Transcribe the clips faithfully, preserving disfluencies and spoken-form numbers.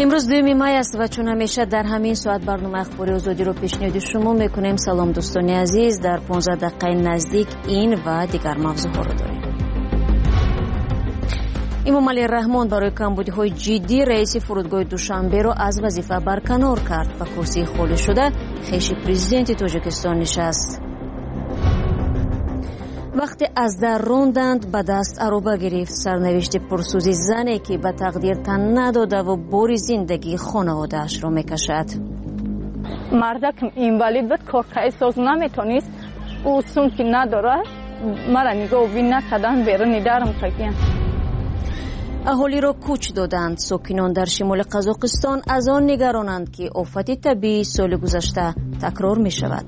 امروز دوم مای است و چون همیشه در همین ساعت برنامه اخباری آزادی رو پیشنهاد شما میکنیم. سلام دوستان عزیز، در پانزده دقیقه نزدیک این و دیگر موضوعات رو داریم. امام علی رحمان برای کمبودی‌های جدی رئیس فرودگاه دوشنبه را از وظیفه برکنار کرد و کرسی خالی شده خویش پرزیدنت تاجیکستان نشست. وقتی از در راندند به دست عروبه گرفت. سرنوشت پرسوزی زنی که به تقدیر تن نداده و باری زندگی خانواده‌اش را میکشد. مردکم اینوالید بود، کارکای ساز نمیتونست، او سون که نداره مرا نگاه بین نکردن بیرون درم تکیم. اهالی را کوچ دادند. ساکنان در شمال قزاقستان از آن نگرانند که آفت طبیعی سال گذشته تکرار می شود.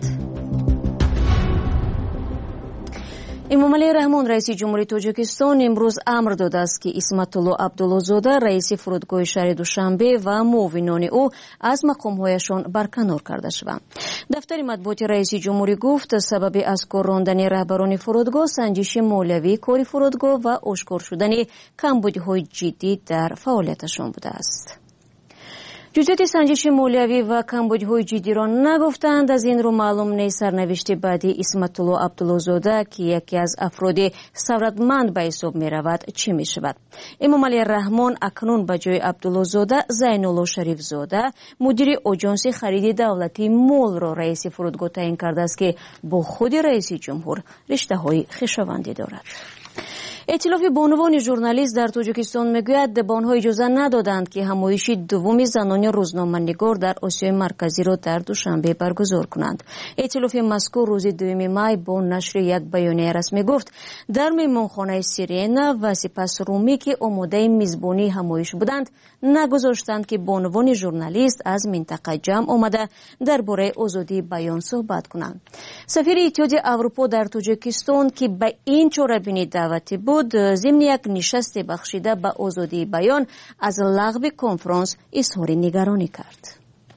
امام علی رحمان رئیس جمهوری تاجیکستان امروز امر داده است که اسمت الله عبدالله‌زاده رئیس فرودگاه شهر دوشنبه و معاونان او از مقام‌هایشان برکنار کرده شوند. دفتر مطبوعات رئیس جمهوری گفت سبب از کار راندن رهبران فرودگاه سنجش مولوی کار فرودگاه و آشکار شدن کمبودی‌های جدی در فعالیتشان بوده است. جزئیات سنجش مولوی و کمبودی‌های جدی را نگفتند. از این رو معلوم نیست سرنوشت بعدی اسمت الله عبدالله‌زاده که یکی از افراد ثروتمند به حساب می رود چی می شود. امام علی رحمان اکنون به جای عبدالله‌زاده زین الله شریف زاده مدیر آژانس خرید دولتی مول را رئیس فرودگاه تعیین کرده است که با خود رئیس جمهور رشته های خویشاوندی دارد. ائتلاف بانوان ژورنالیست در تاجیکستان میگوید بانها اجازه ندادند که همایش دوم زنان روزنامه‌نگار در آسیای مرکزی را در دوشنبه برگزار کنند. ائتلاف مذکور روز دوم مای با نشر یک بیانیه رسمی گفت در مهمانخانه سیرینا و سپس رومی که آماده میزبانی همایش بودند نگذاشتند که بانوان ژورنالیست از منطقه جمع آمده درباره آزادی بیان صحبت کنند. سفیر اتحادیه اروپا در تاجیکستان که به این چاره‌بینی دعوتی بود ضمن یک نشست بخشیده به آزادی بیان از لغو کنفرانس اظهار نگرانی کرد.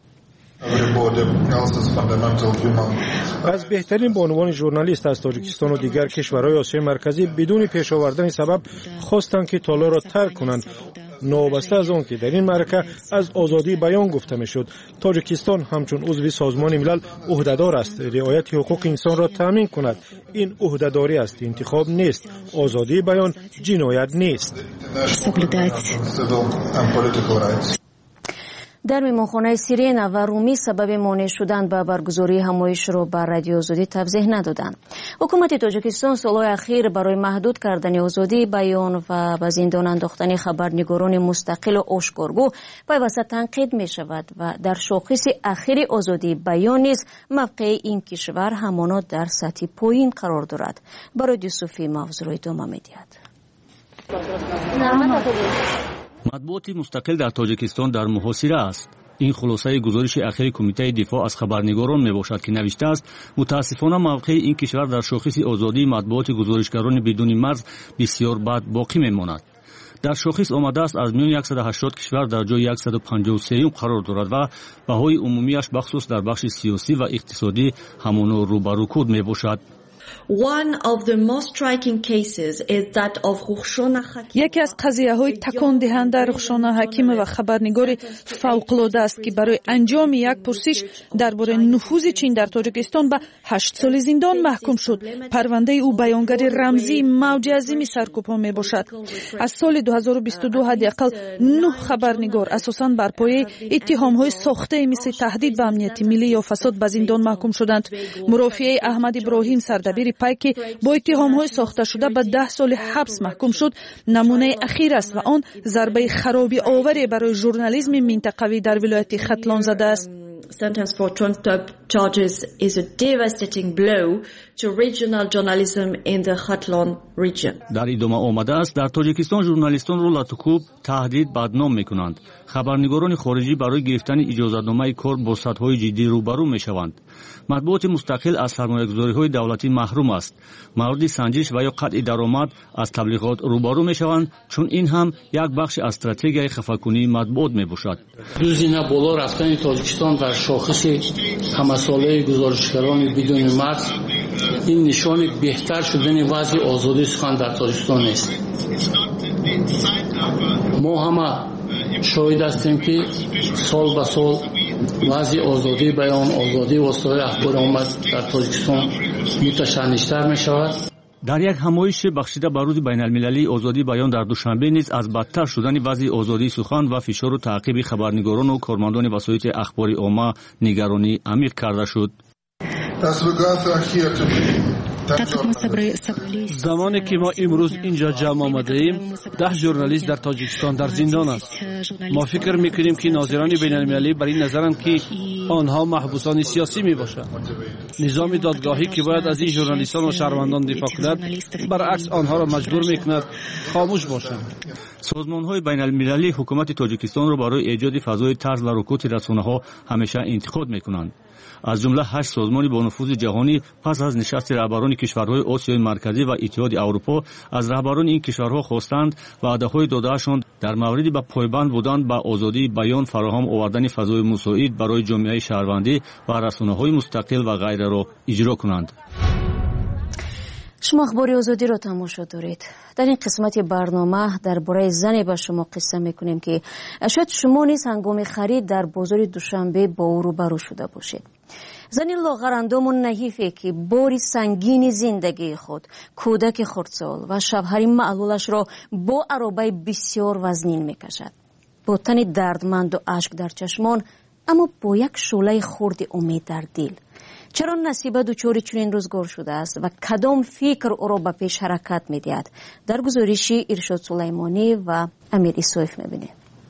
از بهترین بانوان ژورنالیست از تاجیکستان و دیگر کشورهای آسیای مرکزی بدون پیش آوردن سبب خواستند که تالا را ترک کنند. نوابسته از آن که در این معرکه از آزادی بیان گفته میشد، تاجیکستان همچون عضو سازمان ملل عهدهدار است رعایت حقوق انسان را تامین کند. این عهدهداری است، انتخاب نیست. آزادی بیان جنایت نیست. در مهمانخانه سیرینا و رومی سبب مانع شدن به برگزاری همایش را بر رادیو آزادی توضیح ندادند. حکومت تاجیکستان سالهای اخیر برای محدود کردن آزادی بیان و به زندان انداختن خبرنگاران مستقل و آشکارگو پیوسته تنقید می شود و در شاخص اخیر آزادی بیان نیز موقع این کشور همانا در سطح پایین قرار دارد. برای یوسفی موضوع را ادامه می‌دهد. مطبوعات مستقل در تاجیکستان در محاصره است. این خلاصه گزارش اخیر کمیته دفاع از خبرنگاران میباشد که نوشته است متاسفانه موقع این کشور در شاخص آزادی مطبوعات گزارشگران بدون مرز بسیار بد باقی میماند. در شاخص آمده است از میان صد و هشتاد کشور در جای صد و پنجاه و سه قرار دارد و بهای عمومیش بخصوص در بخش سیاسی و اقتصادی همانا روبرو کود میباشد. One of the most striking cases is that of Rukhshona Hakim. یکی از قضیه‌های تکان دهنده رخشانا حکیم و خبرنگار فوق‌العاده است که برای انجام یک پرسش درباره نفوذ چین در تاجیکستان به هشت سال زندان محکوم شد. پرونده او بیانگر رمزی موج عظیمی سرکوب‌ها میباشد. از سال دو هزار و بیست و دو حداقل نه خبرنگار اساساً بر پایه اتهام‌های ساخته مثل تهدید به امنیت ملی یا فساد به زندان محکوم شدند. مرافعه احمد ابراهیم سردبیر پای که با اتهام‌های ساخته شده به ده سال حبس محکوم شد نمونه اخیر است و آن ضربه خرابی آوری برای ژورنالیسم منطقوی در ولایت ختلان زده است. Sentence for trumped up charges is a devastating blow to regional journalism in the Khatlan region. در ادامه آمده است در تاجیکستان ژورنالیستان را لطکوب تهدید بدنام میکنند. خبرنگاران خارجی برای گرفتن اجازه‌نامه کار با سطح‌های جدی روبرو میشوند. مطبوعات مستقل از سرمایه‌گذاری‌های دولتی محروم است. مورد سنجش و یا قطع درآمد از تبلیغات روبرو میشوند چون این هم یک بخش از استراتژی خفاکنی مطبوعات میباشد. روزینه بالا رفتن تاجیکستان در شاخص همساله گزارشگران بدون مرز این نشان بهتر شدن وضع آزادی سخن در تاجیکستان است. ما همه شاهد هستیم که سال به سال وضع آزادی بیان، آزادی وسایل اخبار آمد در تاجیکستان متشنج‌تر می شود. در یک همایش بخشیده به روز بین المللی آزادی بیان در دوشنبه نیز از بدتر شدن وضع آزادی سخن و فشار و تعقیب خبرنگاران و کارمندان وسایل اخبار عامه نگرانی عمیق کرده شد. زمانی که ما امروز اینجا جمع آمده ایم، ده ژورنالیست در تاجیکستان در زندان است. ما فکر میکنیم که ناظران بین المللی بر این نظرند که آنها محبوسان سیاسی می باشند. نظام دادگاهی که باید از این ژورنالیستان و شهروندان دفاع کند، برعکس آنها را مجبور میکند خاموش باشند. سازمان‌های بین المللی حکومت تاجیکستان را برای ایجاد فضای طرز و رکود رسانه‌ها همیشه انتقاد میکنند. از جمله هشت سازمان با نفوذ جهانی پس از نشست رهبران کشورهای آسیای مرکزی و اتحاد اروپا از رهبران این کشورها خواستند وعده‌های داده‌شان در مورد به پایبند بودن به آزادی بیان فراهم آوردن فضای مساعد برای جامعه شهروندی و رسانه‌های مستقل و غیره را اجرا کنند. شما اخبار آزادی را تماشا دارید. در این قسمت برنامه درباره زنی به شما قصه میکنیم که شاید شما نیز هنگام خرید در بازار دوشنبه با او روبرو شده باشید. زنی لاغرندام و نحیفی که باری سنگین زندگی خود، کودک خردسال و شوهر معلولش را با عرابه بسیار وزنین میکشد. با تن دردمند و اشک در چشمان، اما با یک شعله خرد امید در دل. چرا نصیبه دچار چنین روزگار شده است و کدام فکر او را به پیش حرکت می‌دهد؟ در گزارشی ارشاد سلیمانی و امیر ایسویف می‌بینیم.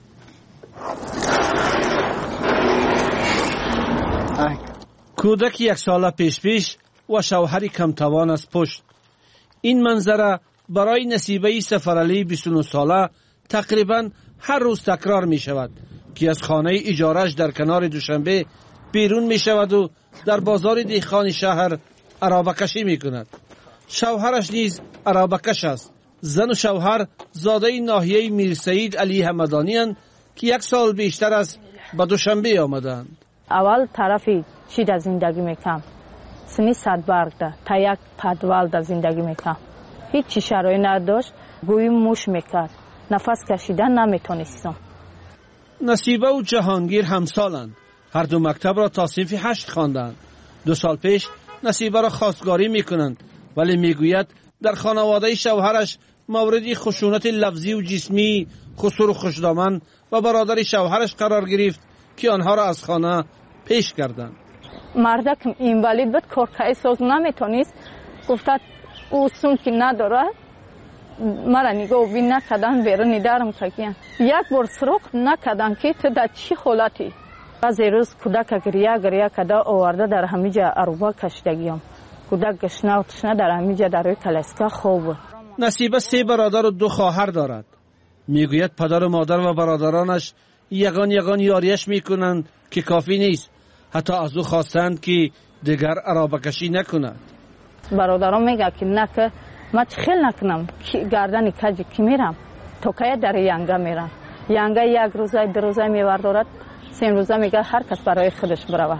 کودک یک ساله پیش پیش و شوهری کم توان از پشت. این منظره برای نصیبه سفرعلی بیست و نه ساله تقریبا هر روز تکرار می شود که از خانه اجارش در کنار دوشنبه بیرون می شود و در بازار دیخان شهر عرابه‌کشی می کند. شوهرش نیز عرابه‌کش است. زن و شوهر زاده ناحیه میر سعید علی همدانی اند که یک سال بیشتر از به دوشنبه آمدند. اول طرفی چی در زندگی میکنم، سنی صد برگ ده تا یک پدوال در زندگی میکنم. هیچ چی شرایط نداشت، گویی موش میکرد، نفس کشیدن نمیتونستم. نصیبه و جهانگیر همسالند. هر دو مکتب را تا صنف هشت خواندند. دو سال پیش نصیبه را خواستگاری میکنند، ولی میگوید در خانواده شوهرش موردی خشونت لفظی و جسمی خسور و خوشدامن و برادر شوهرش قرار گرفت که آنها را از خانه پیش کردند. مرده که اینوالید بود کارکای ساز نمیتونست، گفتد او سون که نداره، مرا نگاه بین نکردن بیرون ندارم کگیان. یک بار سراغ نکردن که تو در چی حالتی؟ از روز کودک گریه گریه کده آورده در همیجا عروبه کشیدگیم. کودک گشنه و تشنه در همیجا در روی کلاسکا خوب. نصیبه سه برادر و دو خواهر دارد. میگوید پدر و مادر و برادرانش یگان یگان یاریش میکنند که کافی نیست. حتی از او خواستند که دیگر عرابه‌کشی نکند. برادران میگه که نه که من خیلی نکنم، گردن کجی که میرم تو که در ینگه میرم. ینگه یک روزه دو روزه میوردارد، سه روزه میگه هر کس برای خودش بروه.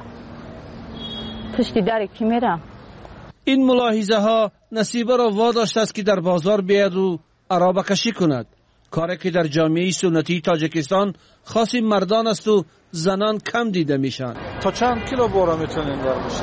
پشتی دری که میرم. این ملاحظه ها نصیبه را واداشت است که در بازار بیاید و عرابه‌کشی کند. کاری که در جامعه سنتی تاجیکستان خاص مردان است و زنان کم دیده میشن. تا چند کیلو بار میتونین بار بشین؟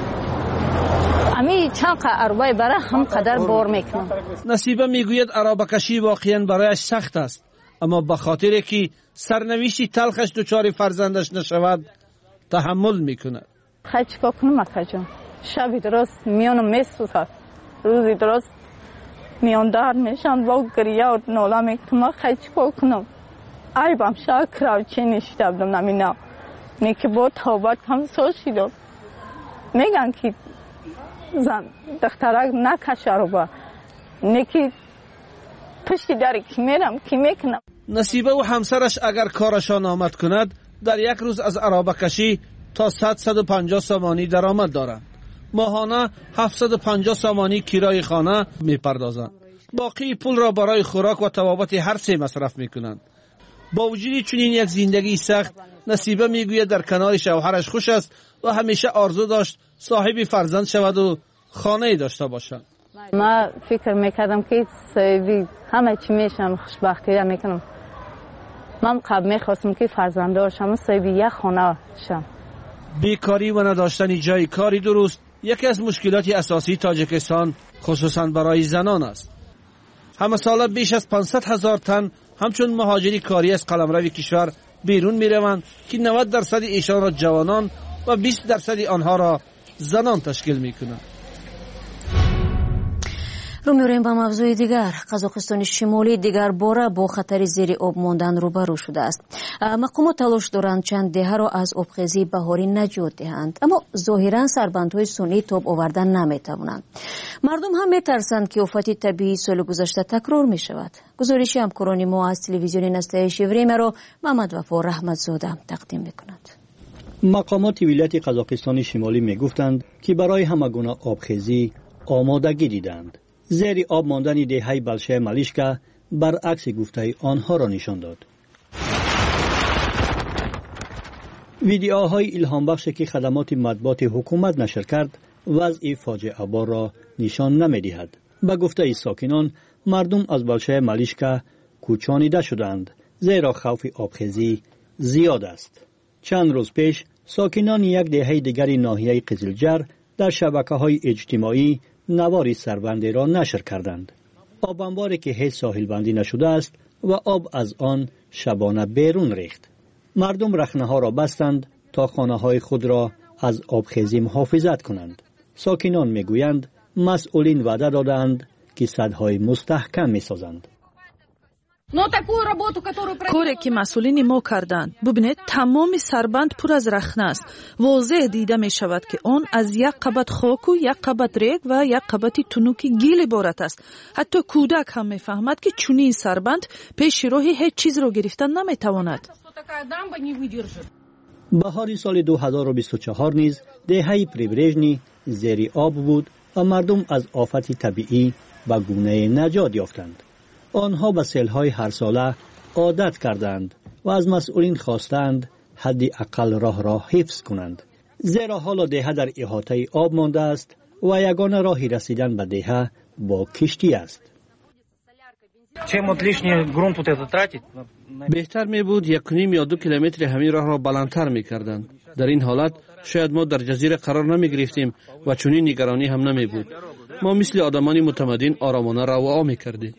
امی چند عربه برای هم قدر بار میکنم. نصیبه میگوید عرابه‌کشی واقعا برایش سخت است، اما به خاطر که سرنوشتی تلخش دچار فرزندش نشود تحمل میکند. خیلی چیکار کنم اکا جان؟ شبی درست میانم میسوزد، روزی درست میان دار میشن با گریه و ناله میکنم. خیلی چیکار کنم؟ عیبم شاید کراوچی نشیده بودم نمینا نیکی با توبت هم سوشیدم. میگن که زن دخترک نکشه رو با نیکی پشتی داری که میرم که میکنم. نصیبه و همسرش اگر کارشان آمد کند در یک روز از عرابه‌کشی تا صد صد و پنجاه سامانی درآمد دارند. ماهانه هفتصد و پنجاه سامانی کرای خانه میپردازند. باقی پول را برای خوراک و طبابت هر سه مصرف میکنند. با وجود چنین یک زندگی سخت، نصیبه میگوید در کنار شوهرش خوش است و همیشه آرزو داشت صاحب فرزند شود و خانه داشته باشد. ما فکر میکردم که صاحبی همه چی میشم، خوشبختی را میکنم. من قبل میخواستم که فرزنده هاشم صاحب یک خانه شم. بیکاری و نداشتن جای کاری درست یکی از مشکلات اساسی تاجیکستان خصوصا برای زنان است. همه ساله بیش از پانصد هزار تن همچون مهاجری کاری از قلمرو کشور بیرون میروند که نود درصد ایشان را جوانان و بیست درصد آنها را زنان تشکیل میکنند. رو می‌ریم با موضوع دیگر. قزاقستان شمالی دیگر باره با خطر زیر آب ماندن روبرو شده است. مقامات تلاش دارند چند دهه را از آبخیزی بهاری نجات دهند، اما ظاهراً سربندهای سنی تاب آوردن نمی‌توانند. مردم هم می‌ترسند که آفت طبیعی سال گذشته تکرار می‌شود. گزارش همکاران ما از تلویزیون نستایش وریم را محمد وفا رحمتزاده تقدیم می‌کند. مقامات ولایت قزاقستان شمالی می‌گفتند که برای همگونه آبخیزی آمادگی دیدند. زیر آب ماندن دهه بلشه ملیشکا برعکس گفته آنها را نشان داد. ویدیوهای الهام بخش که خدمات مطبوعات حکومت نشر کرد وضع فاجعه بار را نشان نمی‌دهد. به گفته ساکنان مردم از بلشه ملیشکا کوچانیده شدند زیرا خوف آبخیزی زیاد است. چند روز پیش ساکنان یک دهه دیگر ناحیه قزلجر در شبکه‌های اجتماعی نواری سربندی را نشر کردند. آب انباری که هیچ ساحل بندی نشده است و آب از آن شبانه بیرون ریخت. مردم رخنه ها را بستند تا خانه های خود را از آبخیزی محافظت کنند. ساکنان میگویند مسئولین وعده دادند که سدهای مستحکم میسازند. کاری که مسئولین ما کردند ببینید تمام سربند پر از رخنه است. واضح دیده می شود که آن از یک قبط خاک و یک قبط ریگ و یک قبط تنوک گیل عبارت است. حتی کودک هم می فهمد که چنین سربند پیش راهی هیچ چیز را گرفتن نمی تواند. بهار سال دو هزار و بیست و چهار نیز دهه پریبرژنی زیر آب بود و مردم از آفت طبیعی به گونه نجات یافتند. آنها به سیل‌های هر ساله عادت کردند و از مسئولین خواستند حدی اقل راه را حفظ کنند. زیرا حالا دهه در احاطه آب مانده است و یگانه راهی رسیدن به دهه با کشتی است. بهتر می بود یک نیم یا دو کیلومتر همین راه را بلندتر می کردند. در این حالت شاید ما در جزیره قرار نمی گرفتیم و چنین نگرانی هم نمی بود. ما مثل آدمان متمدن آرامانه راه می کردیم.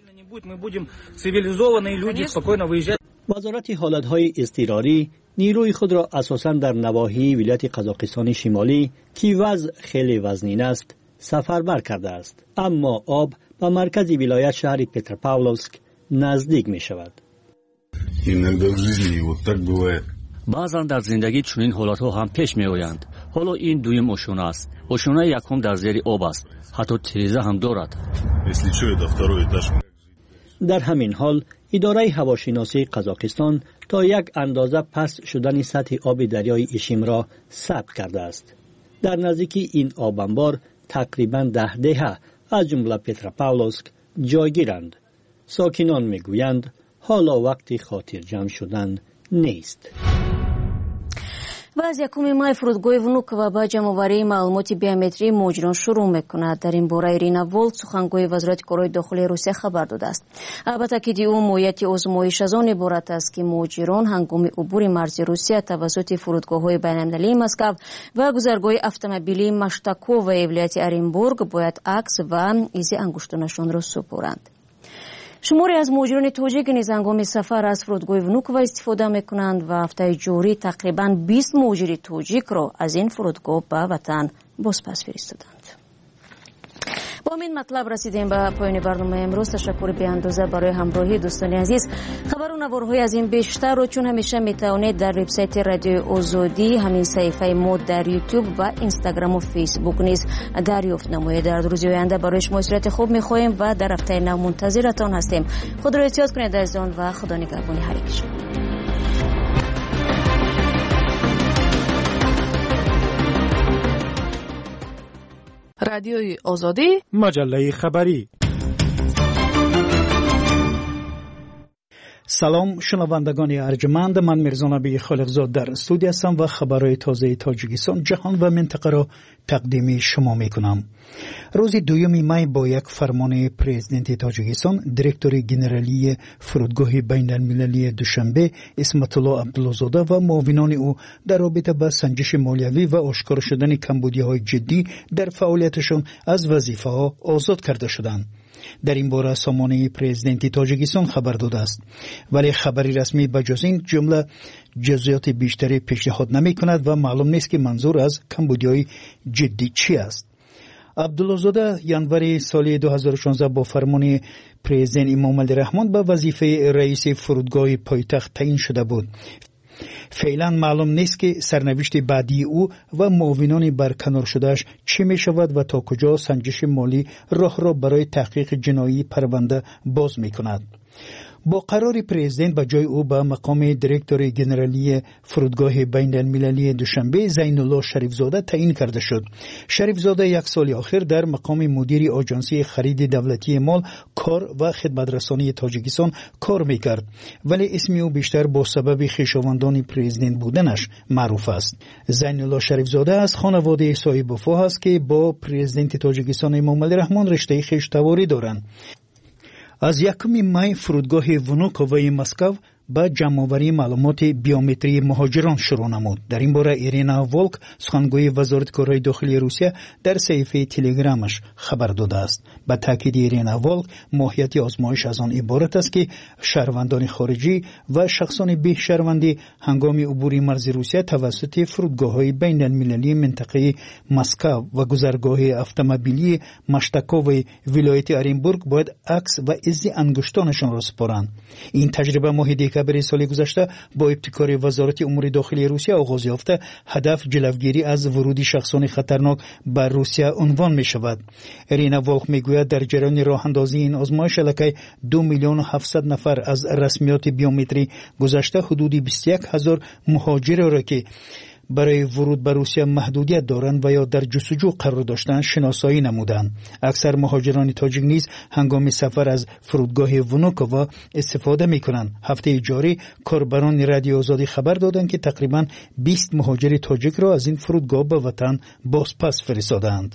وزارت حالتهای اضطراری نیروی خود را اساساً در نواحی ولایت قزاقستان شمالی که وضع خیلی وزنین است سفربر کرده است، اما آب به مرکز ولایت شهر پترپاولوسک نزدیک می شود. بعضا در زندگی چنین حالتها هم پیش می آیند. حالا این دویم اوشونه است. اوشونه یکم در زیر آب است. حتی تریزه هم دارد. در همین حال اداره هواشناسی قزاقستان تا یک اندازه پست شدن سطح آب دریای اشیم را ثبت کرده است. در نزدیکی این آب انبار تقریباً ده دهه از جمله پترپاولوسک جایگیرند. ساکنان میگویند حالا وقت خاطر جمع شدن نیست. و از یکم مای فرودگاه ونوکова با جمع‌آوری معلومات بیومتری مجرم شروع میکند. در این باره ایرینا ولت سخنگوی وزارت کارهای داخلی روسیه خبر داده است. البته که او مویت آزمایش از آن عبارت است که مهاجران هنگام عبور مرز روسیه توسط فرودگاه‌های بین‌المللی مسکو و گذرگاه اتومبیلی مشتاکو و ولایت ارنبورگ باید عکس و ایزی انگشتانشان را سپارند. شماری از مهاجران تاجیک نیز هنگام سفر از فرودگاه ونوکova استفاده میکنند و هفته جاری تقریباً بیست مهاجر تاجیک را از این فرودگاه به وطن بازپس فرستادند. با این مطلب رسیدیم به پایان برنامه امروز. تشکر بی‌اندازه برای همراهی دوستان عزیز. خبر و نوارهای از این بیشتر رو چون همیشه میتوانید در وبسایت رادیو آزادی، همین صفحه ما در یوتیوب و اینستاگرام و فیسبوک نیز دریافت نمایید. در روز آینده برای شما صورت خوب میخواهیم و در هفته نو منتظرتان هستیم. خود را احتیاط کنید عزیزان و خدا نگهبان هر یک شما. رادیوی آزادی، مجله خبری. سلام شنوندگان ارجمند، من میرزا نبی خالقزاد در استودیو هستم و خبرهای تازه تاجیکستان، جهان و منطقه را تقدیم شما میکنم. روز دوم می با یک فرمان پرزیدنت تاجیکستان، دیرکتور گنرالی فرودگاه بین المللی دوشنبه اسمت الله عبداللهزاده و معاونان او در رابطه با سنجش مالیوی و آشکار شدن کمبودی‌های جدی در فعالیتشان از وظیفه ها آزاد کرده شدند. در این باره سامانه پرزیدنت تاجیکستان خبر داده است، ولی خبری رسمی بجز این جمله جزئیات بیشتری پیشنهاد نمی کند و معلوم نیست که منظور از کمبودی‌های جدی چی است. عبداللهزاده ینوری سال دو هزار و شانزده با فرمان پرزیدنت امام علی رحمان به وظیفه رئیس فرودگاه پایتخت تعیین شده بود. فعلا معلوم نیست که سرنوشت بعدی او و معاونان برکنار شدهش چی می شود و تا کجا سنجش مالی راه را برای تحقیق جنایی پرونده باز می کند. با قرار پرزیدنت به جای او به مقام دیرکتور گنرالی فرودگاه بین المللی دوشنبه زین الله شریفزاده تعیین کرده شد. شریفزاده یک سال آخر در مقام مدیر آژانسی خرید دولتی مال، کار و خدمترسانی تاجیکستان کار میکرد، ولی اسم او بیشتر با سبب خویشاوندان پرزیدنت بودنش معروف است. زین الله شریفزاده از خانواده صاحب وفا است که با پرزیدنت تاجیکستان امام علی رحمان رشته خویشتواری دارند. از یکم می فرودگاه ونوکووی مسکو با جمع‌آوری معلومات بیومتری مهاجران شروع نمود. در این باره ایرینا ولک، سخنگوی وزارت کارهای داخلی روسیه، در صفحه تلگرامش خبر داده است. با تاکید ایرینا ولک، ماهیت آزمایش از آن عبارت است که شهروندان خارجی و شخصان بی شهروندی هنگام عبور مرز روسیه توسط فرودگاه‌های بین المللی منطقه مسکو و گذرگاه اتومبیلی مشتکووی ولایت اورنبورگ باید عکس و عضو انگشتانشان را سپارند. این تجربه ماه دکامبر سال گذشته با ابتکار وزارت امور داخلی روسیه آغاز یافته، هدف جلوگیری از ورود شخصان خطرناک بر روسیه عنوان می شود. ایرینا ولک می گوید در جریان راه اندازی این آزمایش الکی دو میلیون و هفتصد نفر از رسمیات بیومتری گذشته حدود بیست و یک هزار مهاجر را که برای ورود به روسیه محدودیت دارند و یا در جستجو قرار داشتند شناسایی نمودند. اکثر مهاجران تاجیک نیز هنگام سفر از فرودگاه ونوکووا استفاده می‌کنند. هفته جاری کاربران رادیو آزادی خبر دادند که تقریباً بیست مهاجر تاجیک را از این فرودگاه به وطن بازپس فرستادند.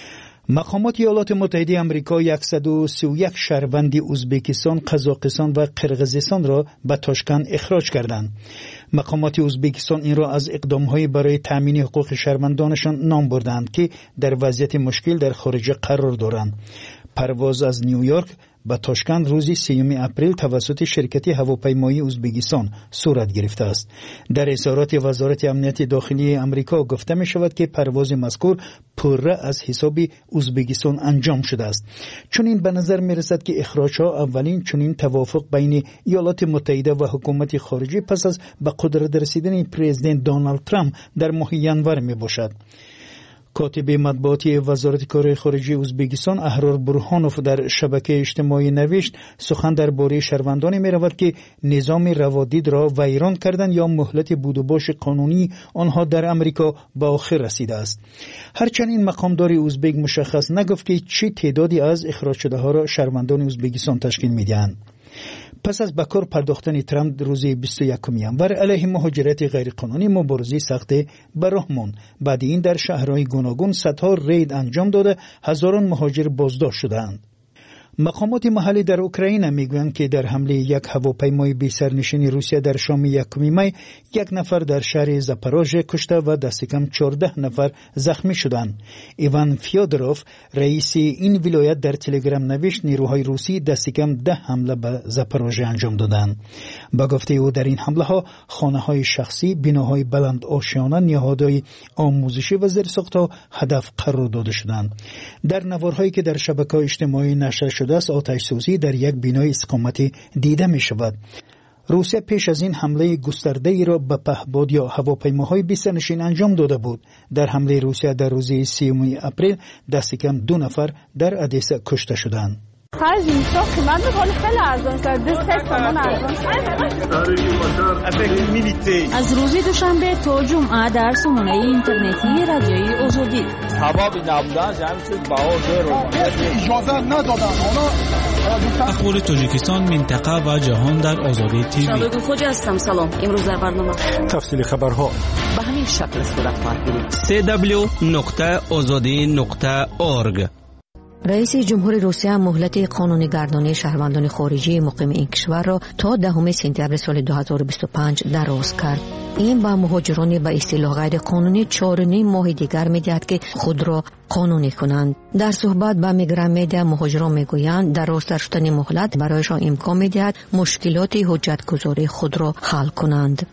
مقامات ایالات متحده آمریکا صد و سی و یک شهروند ازبکستان، قزاقستان و قرقیزستان را به تاشکند اخراج کردند. مقامات ازبکستان این را از اقدام‌های برای تأمین حقوق شهروندانشان نام بردند که در وضعیت مشکل در خارج قرار دارند. پرواز از نیویورک به تاشکند روز سیوم اپریل توسط شرکت هواپیمایی ازبکستان صورت گرفته است. در اظهارات وزارت امنیت داخلی آمریکا گفته می شود که پرواز مذکور پره از حساب ازبکستان انجام شده است. چنین به نظر می رسد که اخراجها اولین چنین توافق بین ایالات متحده و حکومت خارجی پس از به قدرت رسیدن پرزیدنت دونالد ترامپ در ماه ژانویه می باشد. کاتب مطبوعاتی وزارت کارهای خارجه ازبکستان احرار برهانوف در شبکه اجتماعی نوشت سخن درباره شهروندانی می رود که نظام روادید را ویران کردند یا مهلت بود و باش قانونی آنها در امریکا به آخر رسیده است. هرچند این مقامدار ازبک مشخص نگفت که چه تعدادی از اخراج شده ها را شهروندان ازبکستان تشکیل می دهند. پس از بکار پرداختن ترامپ روز بیست و یکم ژانویه علیه مهاجرت غیرقانونی مبارزه سخت به راه ماند. بعد این در شهرهای گوناگون صدها رید انجام داده هزاران مهاجر بازداشت شدند. مقامات محلی در اوکراین میگویند که در حمله یک هواپیمای بی سرنشین روسیه در شام یکم می یک نفر در شهر زاپاروژه کشته و دست کم چهارده نفر زخمی شدند. ایوان فیودروف رئیس این ولایت در تلگرام نوشت نیروهای روسی دست کم ده حمله به زاپاروژه انجام دادند. با گفته او در این حمله ها خانه های شخصی، بناهای بلند آشیانه، نهادهای آموزشی و زیرساختها هدف قرار داده شدند. در نوارهایی که در شبکه‌های اجتماعی نشر شده است آتش سوزی در یک بنای استقامتی دیده می شود. روسیه پیش از این حمله گسترده ای را به پهپاد یا هواپیماهای بی سرنشین انجام داده بود. در حمله روسیه در روز سیوم اپریل دست کم دو نفر در ادیسه کشته شدند. خرج میشه قیمت ولی خیلی ارزان شد. دو سه تومن ارزان شد. از روز دوشنبه تا جمعه در سامانه اینترنتی رادیوی آزادی. سبب نبودن جمع شد بها رو اجازه ندادن. اخبار تاجیکستان، منطقه و جهان در آزادی تیوی. شبگو خوجا هستم. سلام. امروز در برنامه تفصیل خبرها به همین شکل صورت می‌گیرد. سی دبلیو نقطه آزادی نقطه اورگ. رئیس جمهور روسیه مهلت قانونی گردانی شهروندان خارجی مقیم این کشور را تا دهم سپتامبر سال دو هزار و بیست و پنج دراز کرد. این با مهاجران به اصطلاح غیر قانونی چهار و نیم ماه دیگر می‌دهد که خود را قانونی کنند. در صحبت با میگرام مدیا مهاجران میگویند درازتر شدن مهلت برایشان امکان می‌دهد مشکلات حجت‌گذاری خود را حل کنند.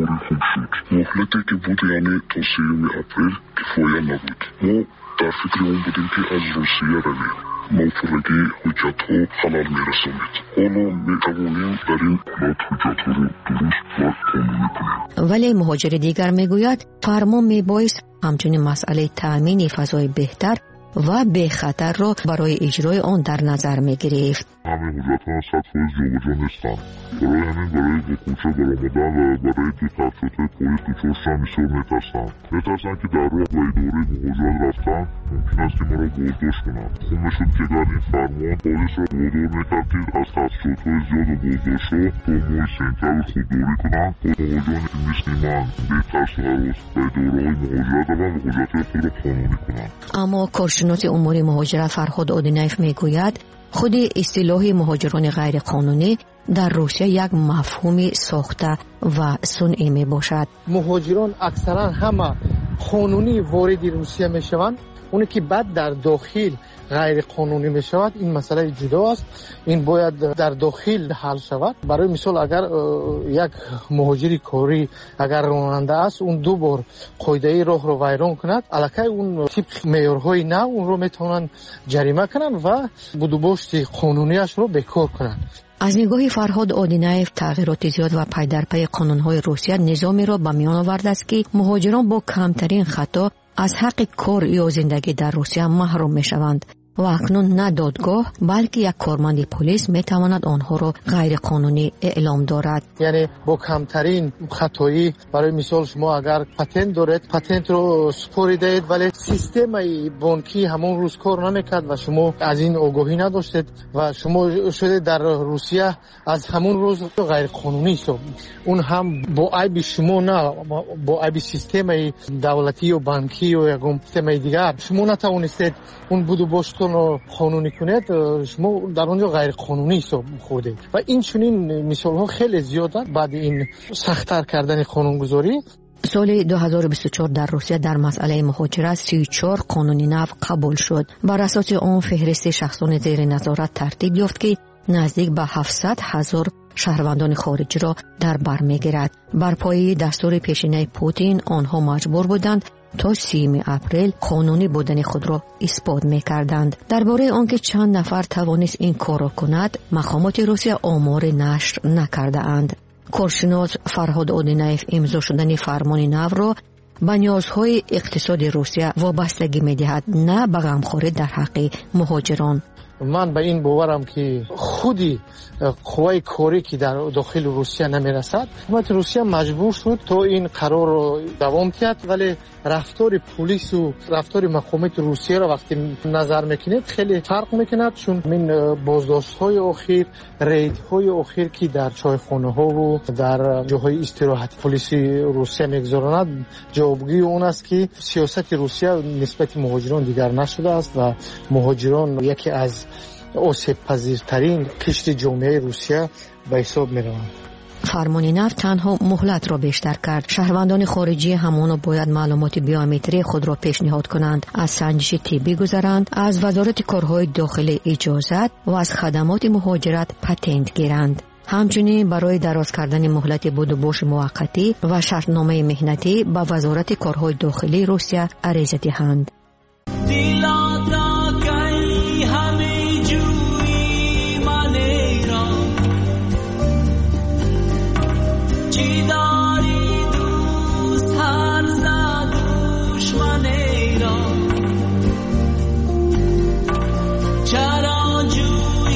مهلتی که بود یعنی تا سیوم اپریل کفایه نبود. ما در فکر اون بودیم که از روسیه رویم موفرگی حجت ها خلال می رسونید. حالا می توانیم در این حالت حجت ها رو درست و قانونی کنیم. ولی مهاجر دیگر می گوید فرمان می بایست همچنین مسئله تأمین فضای بهتر و به خطر را برای اجرای آن در نظر می گرفت. همین حجت ها صد فیصد جابجا نیستند. برای همین برای به کوچه برآمدن و برای که تفریط پلیس دچارشان بسیار میترسند. میترسند که در راه و اداره مهاجرت رفتن ممکن است که ما را بازداشت کنند. خوب میشد که در این فرمان پلیس را وادار میکرد که از تحصیلاتهای زیاد و بازداشتها تا ماه سپتامبر خودداری کنند تا مهاجرانی که مثل من بهترس و هراس به ادارههای مهاجرت روند و حجتهای خود را قانونی کنند. اما کارشناس امور مهاجرت فرهاد آدینایف میگوید خود اصطلاح مهاجران غیر قانونی در روسیه یک مفهومی ساخته و صنعی می باشد. مهاجران اکثرا همه قانونی وارد روسیه می شوند. اونی که بعد در داخل غیر قانونی می شود این مسئله جدا است. این باید در داخل حل شود. برای مثال اگر یک مهاجری کاری اگر راننده است اون دو بار قاعده راه رو ویران کند الکی اون تیپ معیارهای نه اون رو میتونن جریمه کنند و بودوباشت قانونیش رو بکار کنند. از نگاه فرهاد آدینایف تغییرات زیاد و پی در پی قانون‌های روسیه نظامی را به میان آورده است که مهاجران با کمترین خطا از حق کار یا زندگی در روسیه محروم میشوند و اکنون نه دادگاه بلکه یک کارمند پلیس میتواند آنها را غیر قانونی اعلام دارد. یعنی با کمترین خطایی برای مثال شما اگر پتنت دارید پتنت رو سپردید ولی سیستم بانکی همون روز کار نمیکرد و شما از این آگاهی نداشتید و شما شده در روسیه از همون روز غیر قانونی شد. اون هم با عیب شما نه با عیب سیستم دولتی و بانکی و یکم سیستم دیگر شما نتوانستید اون بودو باشت رو قانونی کنید شما در اونجا غیر قانونی حساب خودید و این چنین مثال ها خیلی زیاده. بعد این سخت‌تر کردن قانونگذاری سال دو هزار و بیست و چهار در روسیه در مسئله مهاجرت سی و چهار قانون نو قبول شد. بر اساس آن فهرست شخصان زیر نظارت ترتیب یافت که نزدیک به هفتصد هزار شهروندان خارجی را در بر می‌گیرد. بر پایه دستور پیشینه پوتین آنها مجبور بودند تا سیوم اپریل قانونی بودن خود را اثبات می‌کردند. درباره آنکه چند نفر توانست این کار را کند مقامات روسیه آمار نشر نکرده اند. کارشناس فرهاد آدینایف امضا شدن فرمان نو را به نیازهای اقتصاد روسیه وابستگی می‌دهد نه به غمخواری در حق مهاجران. من به این باورم که خودی قوای کاری که در داخل روسیه نمیرسد حکومت روسیه مجبور شد تا این قرار رو دوام دهد ولی رفتار پلیس و رفتار مقامات روسیه را وقتی نظر میکنید خیلی فرق میکند چون من بازداشت های اخیر رید های اخیر که در چایخانه ها و در جاهای استراحت پلیس روسیه میگذراند جوابگوی اون است که سیاست روسیه نسبت مهاجران دیگر نشده است و مهاجران یکی از آسیب پذیرترین قشر جامعه روسیه به حساب می روند. فرمان نو تنها مهلت را بیشتر کرد. شهروندان خارجی همانا باید معلومات بیومتری خود را پیشنهاد کنند، از سنجش طبی گذرند، از وزارت کارهای داخلی اجازت و از خدمات مهاجرت پتنت گیرند. همچنین برای دراز کردن مهلت بودوباش موقتی و شرطنامه مهنتی به وزارت کارهای داخلی روسیه عریضه دهند. چرا جویی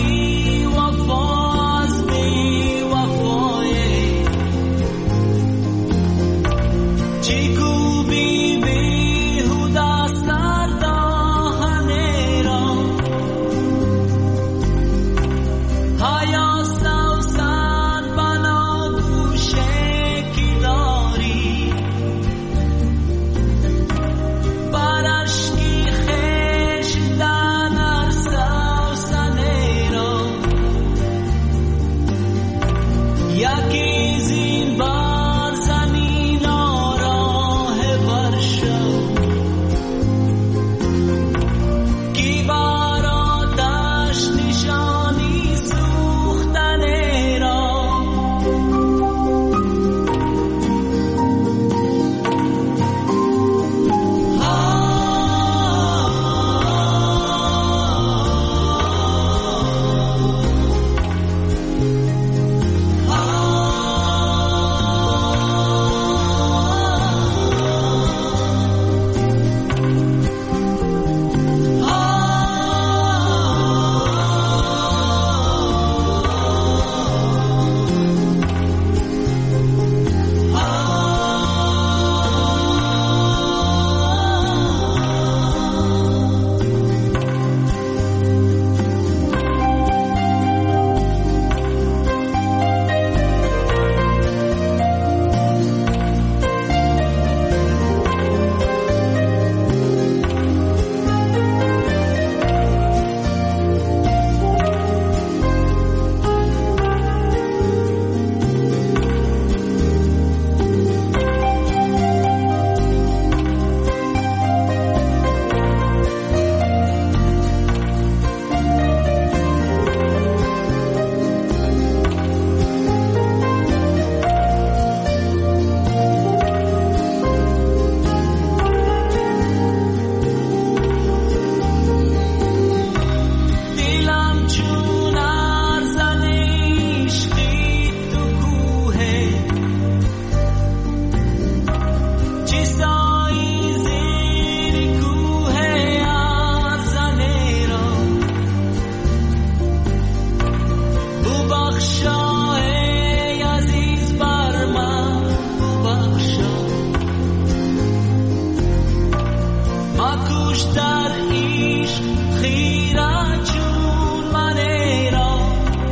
در عشق خیرت جون من را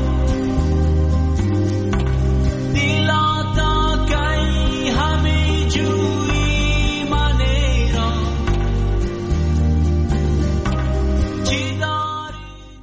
دلا تا کی همه جوی من را چی داری.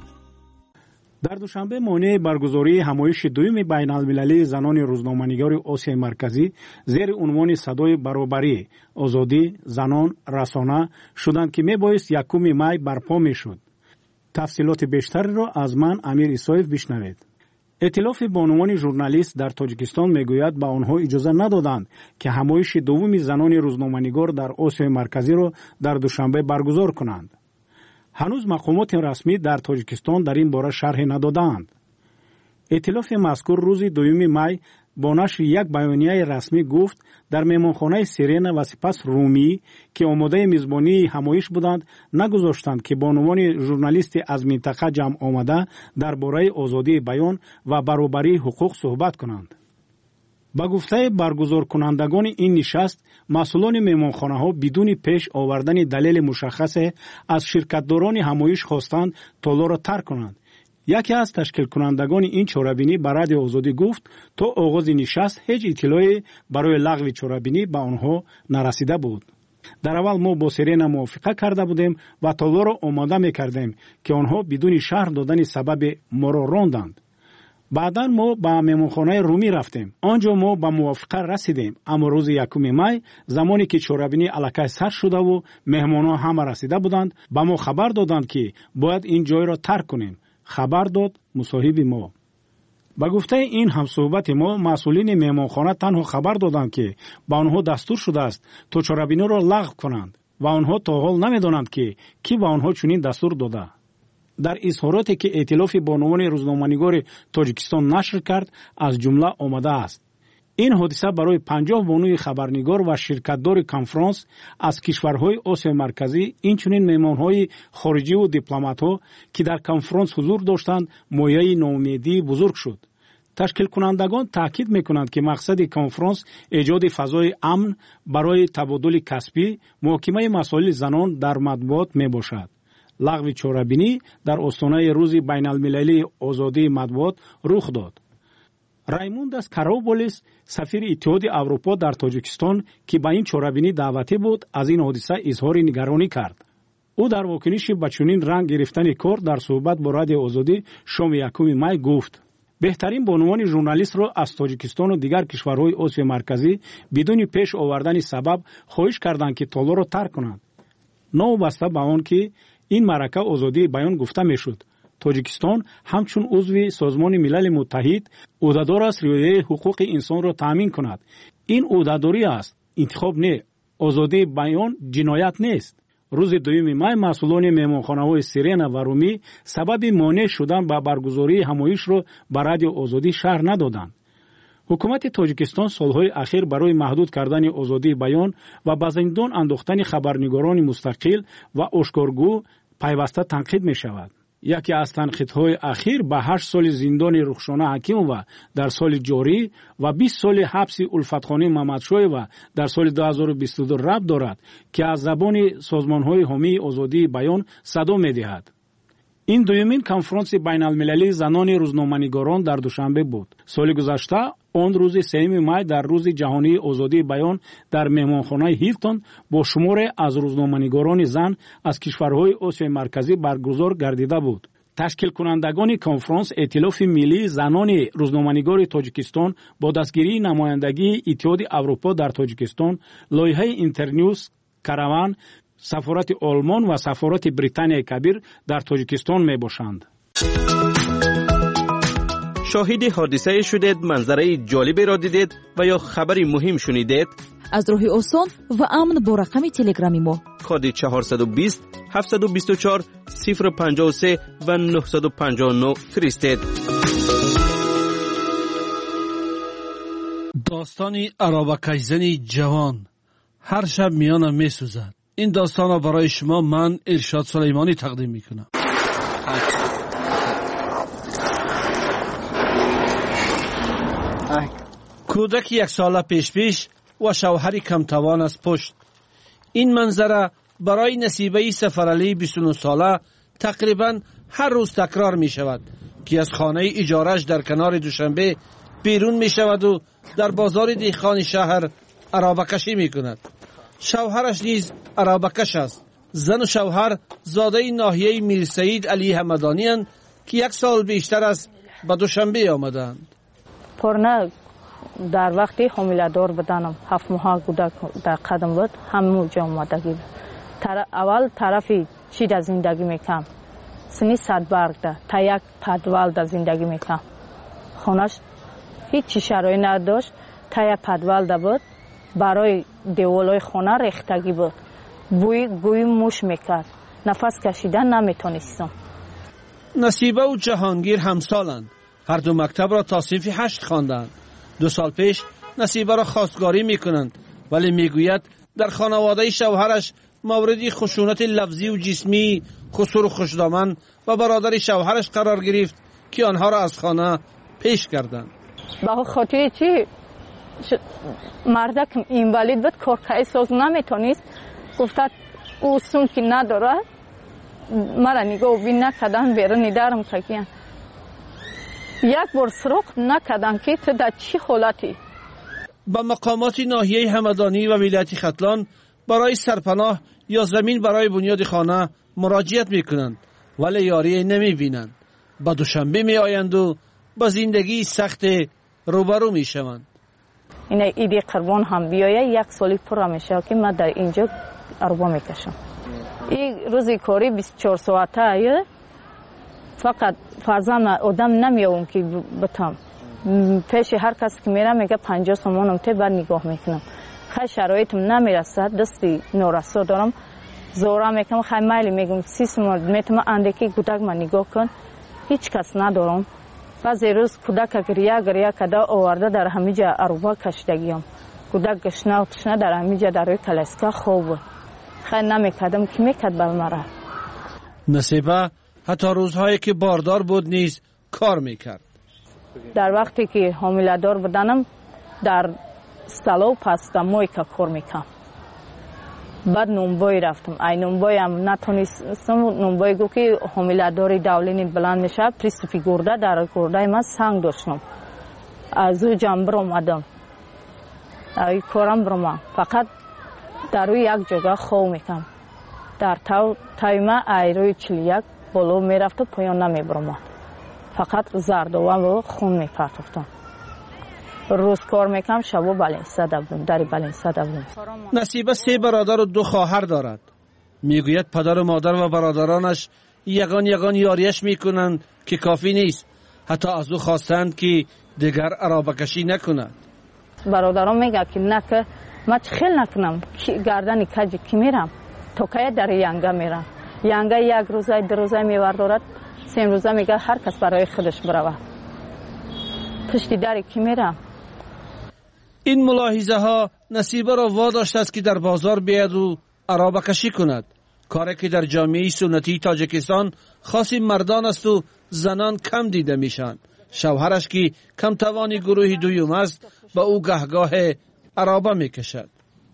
در دوشنبه مانع برگزاری همایش دوم بین المللی زنان روزنامه‌نگار آسیای مرکزی زیر عنوان صدای برابری، آزادی، زنان، رسانه شدند که میبایست یکم می برپا میشد. تفصیلات بیشتر را از من امیر ایسایف بشنوید. ائتلاف بانوان ژورنالیست در تاجیکستان میگوید به آنها اجازه ندادند که همایش دوم زنان روزنامه‌نگار در آسیای مرکزی را در دوشنبه برگزار کنند. هنوز مقامات رسمی در تاجیکستان در این باره شرح ندادند. ائتلاف مذکور روز دوم می با نشر یک بیانیه رسمی گفت در مهمانخانه سیرین و سپس رومی که آماده میزبانی همایش بودند نگذاشتند که بانوان ژورنالیست از منطقه جمع آمده درباره آزادی بیان و برابری حقوق صحبت کنند. با گفته برگزار کنندگان این نشست، مسئولان مهمانخانه ها بدون پیش آوردن دلیل مشخص از شرکتداران همایش خواستند تالار را ترک کنند. یکی از تشکیل کنندگان این چاره‌بینی به رادیو آزادی گفت تا آغاز نشست هیچ اطلاعی برای لغو چاره‌بینی به آنها نرسیده بود. در اول ما با سیرین موافقه کرده بودیم و تالار را آماده می‌کردیم که آنها بدون شرح دادن سبب ما را راندند. بعدا ما به مهمانخانه رومی رفتیم. آنجا ما به موافقه رسیدیم، اما روز یکم می زمانی که چاره‌بینی الکی سر شده و مهمانان همه رسیده بودند به ما خبر دادند که باید این جای را ترک کنیم. خبر داد مصاحب ما. با گفته این همصحبت ما، مسئولین مهمانخانه تنها خبر دادند که به آنها دستور شده است تا چاره‌بینی را لغو کنند و آنها تا حال نمی‌دانند که کی به آنها چنین دستور داده. در اظهاراتی که ائتلاف بانوان روزنامه‌نگار تاجیکستان نشر کرد از جمله آمده است: این حادثه برای پنجاه بانوی خبرنگار و شرکتدار کنفرانس از کشورهای آسیای مرکزی، اینچنین مهمانهای خارجی و دیپلمات‌ها که در کنفرانس حضور داشتند، مایه ناامیدی بزرگ شد. تشکیل کنندگان تاکید می‌کنند که مقصد کنفرانس ایجاد فضای امن برای تبادل کسبی، محاکمه مسائل زنان در مطبوعات میباشد. لغو چاره‌بینی در آستانه روز بین المللی آزادی مطبوعات رخ داد. رایموندس کاروبولیس، سفیر اتحاد اروپا در تاجیکستان که به این چاره‌بینی دعوتی بود، از این حادثه اظهار نگرانی کرد. او در واکنش به چنین رنگ گرفتن کار در صحبت با رادیو آزادی شام یکم می گفت: بهترین بانوان ژورنالیست را از تاجیکستان و دیگر کشورهای آسیای مرکزی بدون پیش آوردن سبب خواهش کردند که تالار را ترک کنند. نوبسته به آن که این معرکه آزادی بیان گفته میشد، تاجیکستان همچون عضو سازمان ملل متحد عهدهدار است رعایت حقوق انسان را تامین کند. این عهدهداری است، انتخاب نه. آزادی بیان جنایت نیست. روز دوم می مسئولان مهمانخانه‌های سیرین و رومی سبب مانع شدن به برگزاری همایش را به رادیو آزادی شرح ندادند. حکومت تاجیکستان سالهای اخیر برای محدود کردن آزادی بیان و به زندان انداختن خبرنگاران مستقل و آشکارگو پیوسته تنقید می شود. یکی از تنقیدهای اخیر به هشت سال زندان رخشانه حکیمووا در سال جاری و بیست سال حبس الفتخانه محمدشایوا در سال دو هزار و بیست و دو ربط دارد که از زبان سازمانهای حامی آزادی بیان صدا می‌دهد. این دومین کنفرانس بین المللی زنان روزنامه‌نگاران در دوشنبه بود. سال گذشته آن روز سوم می در روز جهانی آزادی بیان در مهمانخانه هیلتون با شمار از روزنامه‌نگاران زن از کشورهای آسیای مرکزی برگزار گردیده بود. تشکیل کنندگان کنفرانس ائتلاف ملی زنان روزنامه‌نگار تاجیکستان با دستگیری نمایندگی اتحاد اروپا در تاجیکستان، لایحه اینترنیوز، کاروان، سفارت آلمان و سفارت بریتانیای کبیر در تاجیکستان می باشند. شاهد حادثه شدید، منظره جالبی را دیدید و یا خبری مهم شنیدید؟ از راه آسان و امن با رقم تلگرامی ما کد چهارصد و بیست هفتصد و بیست و چهار صفر پنجاه و سه و نهصد و پنجاه و نه فرستید. داستانی عربکش زنی جوان هر شب میانم می سوزد. این داستان را برای شما من ارشاد سلیمانی تقدیم می کنم. کودک یک ساله پیش پیش و شوهری کم توان از پشت. این منظره برای نصیبه سفرعلی بیست و نه ساله تقریبا هر روز تکرار می شود که از خانه اجارش در کنار دوشنبه بیرون می شود و در بازار دیخان شهر عرابه‌کشی می کند. شوهرش نیز عرابه‌کش است. زن و شوهر زاده ناحیه میر سعید علی همدانی اند که یک سال بیشتر است به دوشنبه آمدند. پرنه در وقتی حامله‌دار بودم، هفت ماه کودک در قدم بود، همونجا آمدگی بود. تر اول طرفی چی در زندگی میکنم، سنی صد برگ ده تا یک پدوال در زندگی میکنم. خونش هیچی شرایط نداشت، تا یک پدوال ده بود، برای دیوالای خونه ریختگی بود. بوی گوی موش میکرد، نفس کشیدن نمیتونستم. نصیبه و جهانگیر همسالند. هر دو مکتب را تا صنف هشت خواندند. دو سال پیش نصیبه را خواستگاری میکنند، ولی میگوید در خانواده شوهرش موردی خشونت لفظی و جسمی خسور و خوشدامن و برادر شوهرش قرار گرفت که آنها را از خانه پیش کردند. با خاطر چی مردک اینوالید بود، کارکای ساز نمیتونست، گفتد او سون که نداره، مرا نگاه بین نکردن بیرون ندارم ککیان. یک بار سراغ نکردن که تو در چی حالتی. با مقامات ناحیه همدانی و ولایت ختلان برای سرپناه یا زمین برای بنیاد خانه مراجعت میکنند، ولی یاری نمیبینند. با دوشنبه می آیند و با زندگی سخت روبرو می شوند. این ایدی قربان هم بیایه یک سالی پر میشه که من در اینجا اربا میکشم. این روزی کاری بیست و چهار ساعته ایه، فقط فرزن آدم نمیاوم که بتم. پیش هر کس که میرم میگه پنجاه سومانم ته بر نگاه میکنم. خیلی شرایطم نمیرسد، دستی نورسا دارم، زورا میکنم، خیلی مایلی میگم سی سومان میتونم اندکی کودک من نگاه کن، هیچ کس ندارم. بعضی روز کودک گریه گریه کده آورده در همیجا عروبا کشیدگیم. کودک گشنه و تشنه در همیجا در روی کلاسکا خوب بود. خیلی نمیکدم که میکد بر مرا. نصیبه حتی روزهایی که باردار بود نیز کار میکرد. در وقتی که حامله دار بودنم در استالو پاستا مویکا کار میکنم. بعد نونبای رفتم. ای نونبای هم نتونستم. نونبای گو که حامله داری دولینی بلند میشه، پریستوپی گرده در گرده من سنگ داشتم. از او جنبر آمدم. ای کارم برم. فقط در روی یک جگه خو میکنم. در تو تایمه ای روی چلیک بلو میرفت و پایان نمیبرم. فقط زرد و خون میپرتفتم. روز کار میکنم، شبو بلنسه دبلم، داری بلنسه دبلم. نصیبه سه برادر و دو خواهر دارد. میگوید پدر و مادر و برادرانش یگان یگان یاریش میکنند که کافی نیست. حتی از او خواستند که دیگر عرابه‌کشی نکند. برادران میگه که نه که من خیلی نکنم، گردن کج کی میرم، تو که در ینگه میرم. ینگه یک روزه دو روزه میوردارد، سه روزه میگه هر کس برای خودش بروه. پشتی داری کی میرم. این ملاحظه ها نصیبه را واداشته است که در بازار بیاید و عرابه‌کشی کند. کاری که در جامعه سنتی تاجیکستان خاص مردان است و زنان کم دیده میشن. شوهرش که کم توانی گروه دویم است با او گهگاه عرابه میکشد.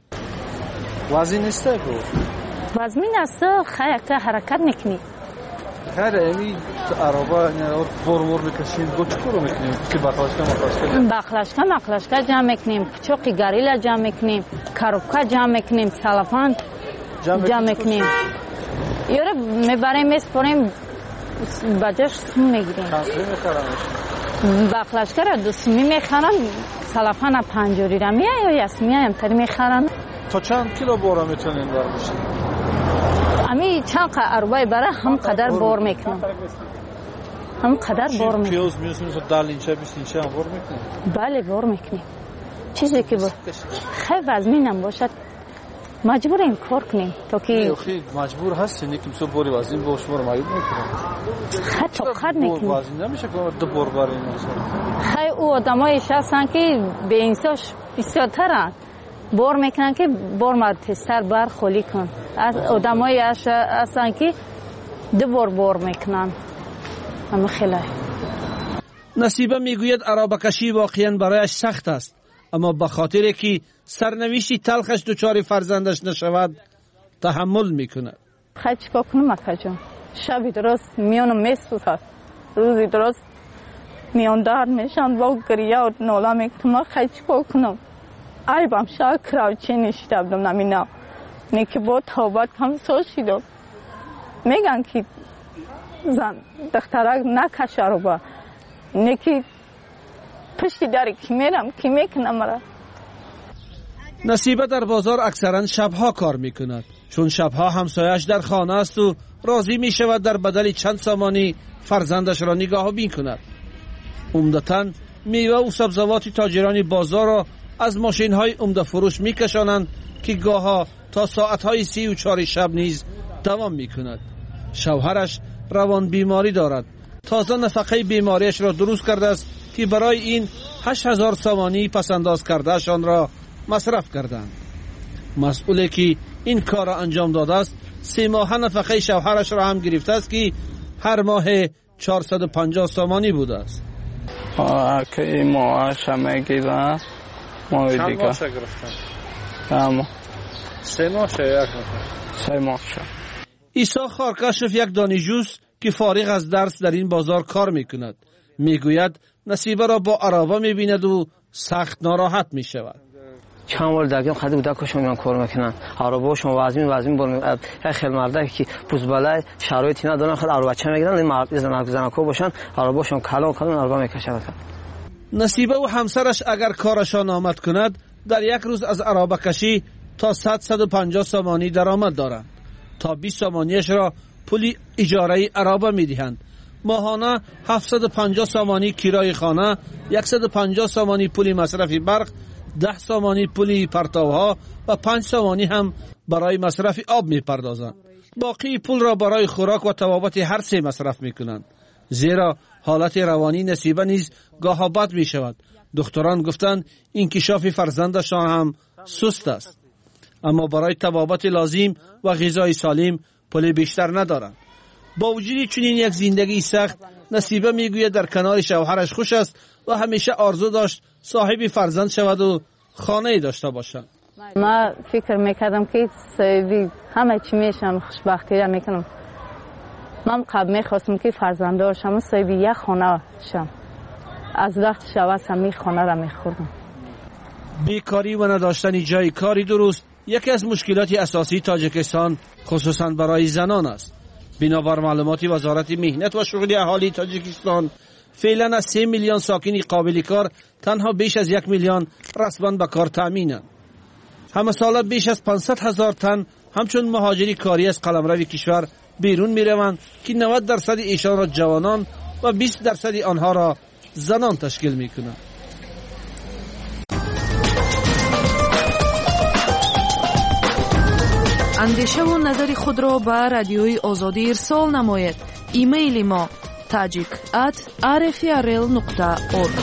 وزین است کو؟ وزین است، خیلی که حرکت میکنی. خیلی امی عرابه نه بور میکشیم. گو چطور میکنیم؟ که بخلاشکا مخلاشکا. بخلاشکا مخلاشکا جمع میکنیم. چوقی گاریلا جمع میکنیم. کاروبکا جمع میکنیم. سلافان جمع میکنیم. یاره میبریم میسپریم بجاش سم میگیریم. چند میخرمش؟ بخلاشکا را دو سمی میخرم. سلافان پنجوری را میای یا یسمی هم تری میخرم. تا چند کیلو بورا میتونین برمیشین؟ امی چند قدر عربای برای هم قدر بور میکنم. هم قدر بور میکنم. پیوز میوسیم دال اینچه بیست اینچه هم بور میکنیم؟ بله بور میکنیم. چیزی که خیلی وزمینم باشد مجبوریم کار کنیم تا که خیلی مجبور هستین که مثلا بوری وزین با شما رو معیوب میکنم. خیلی طاقت میکنیم. وزین نمیشه که دو بور بریم. خیلی او آدمای هستن که به انساش بسیارترن. بور میکنن که بور مرتستر بر خالی کن. از آدمای هستن که دو بار بور میکنن. اما خیلی نصیبه میگوید عرابه‌کشی واقعا برایش سخت است، اما به خاطر که سرنوشتی تلخش دچار فرزندش نشود تحمل میکند. خیلی چیکار کنم اکا جان؟ شبی درست میانم میسوزد، روزی درست میان در میشن با گریه و ناله میکنم. خیلی چیکار کنم؟ عیبم شاید کراوچی نشیده بودم نمینا نیکی با توبت هم سوشیدم. میگن که زن دخترک نکشه رو با نیکی پشتی داری که میرم که میکنم مرا. نصیبه در بازار اکثرا شبها کار میکند، چون شبها همسایش در خانه است و راضی میشود در بدل چند سامانی فرزندش را نگاه بین کند. عمدتاً میوه و سبزوات تاجران بازار را از ماشین های عمده فروش میکشانند که گاها تا ساعت های سی و چار شب نیز دوام میکند. شوهرش روان بیماری دارد، تازه نفقه بیماریش را درست کرده است که برای این هشت هزار سامانی پسنداز کردهشان را مصرف کردند. مسئولی که این کار را انجام داده است سه ماه نفقه شوهرش را هم گرفته است که هر ماه چهارصد و پنجاه سامانی بوده است. که این ماه شمه گیرن ماه دیگه چند ماه شد گرفتن؟ اما سه ماه شد یک ماه سه ماه شد. ایسا خارکاشف یک دانشجوست که فارغ از درس در این بازار کار میکند. میگوید نصیبه را با عرابه میبیند و سخت ناراحت میشود. چند بار دگم خدی بوده که شما کار میکنن عرباشون وازمی وازمی بر خیلی مرده که پوزبالای شرایطی ندارن خود عربه چه میگیرن این مرد زن زنکو باشن عرباشون کلان کلان عربه میکشن. نصیبه و همسرش اگر کارشان آمد کند در یک روز از عربه کشی تا صد صد و پنجاه سامانی درآمد دارند. تا بیست سامانیش را پول اجاره عربه میدهند. ماهانه هفتصد و پنجاه سامانی کرای خانه، صد و پنجاه سامانی پول مصرف برق، ده سامانی پولی پرتوها و پنج سامانی هم برای مصرف آب میپردازند. باقی پول را برای خوراک و توابط هر سه مصرف میکنند. زیرا حالت روانی نصیبه نیز گاه بد می شود. دکتران گفتند انکشاف فرزندشان هم سست است، اما برای توابط لازم و غذای سالم پول بیشتر ندارند. با وجود چنین یک زندگی سخت، نصیبه میگوید در کنار شوهرش خوش است و همیشه آرزو داشت صاحب فرزند شود و خانه داشته باشد. ما فکر میکردم که صاحبی همه چی میشم خوشبختی را میکنم. من قبل میخواستم که فرزند داشتم صاحبی یک خانه شم. از وقت شوست همی خانه را میخوردم. بیکاری و نداشتن جای کاری درست یکی از مشکلات اساسی تاجیکستان خصوصا برای زنان است. بنابر معلومات وزارت مهنت و شغل اهالی تاجیکستان، فعلا از سه میلیون ساکن قابل کار تنها بیش از یک میلیون رسما به کار تامینند. همه ساله بیش از پانصد هزار تن همچون مهاجری کاری از قلمرو کشور بیرون میروند که نود درصد ایشان را جوانان و بیست درصد آنها را زنان تشکیل میکنند. اندیشه و نظر خود را به رادیوی آزادی ارسال نماید. ایمیل ما tajik at r f r l nokta org.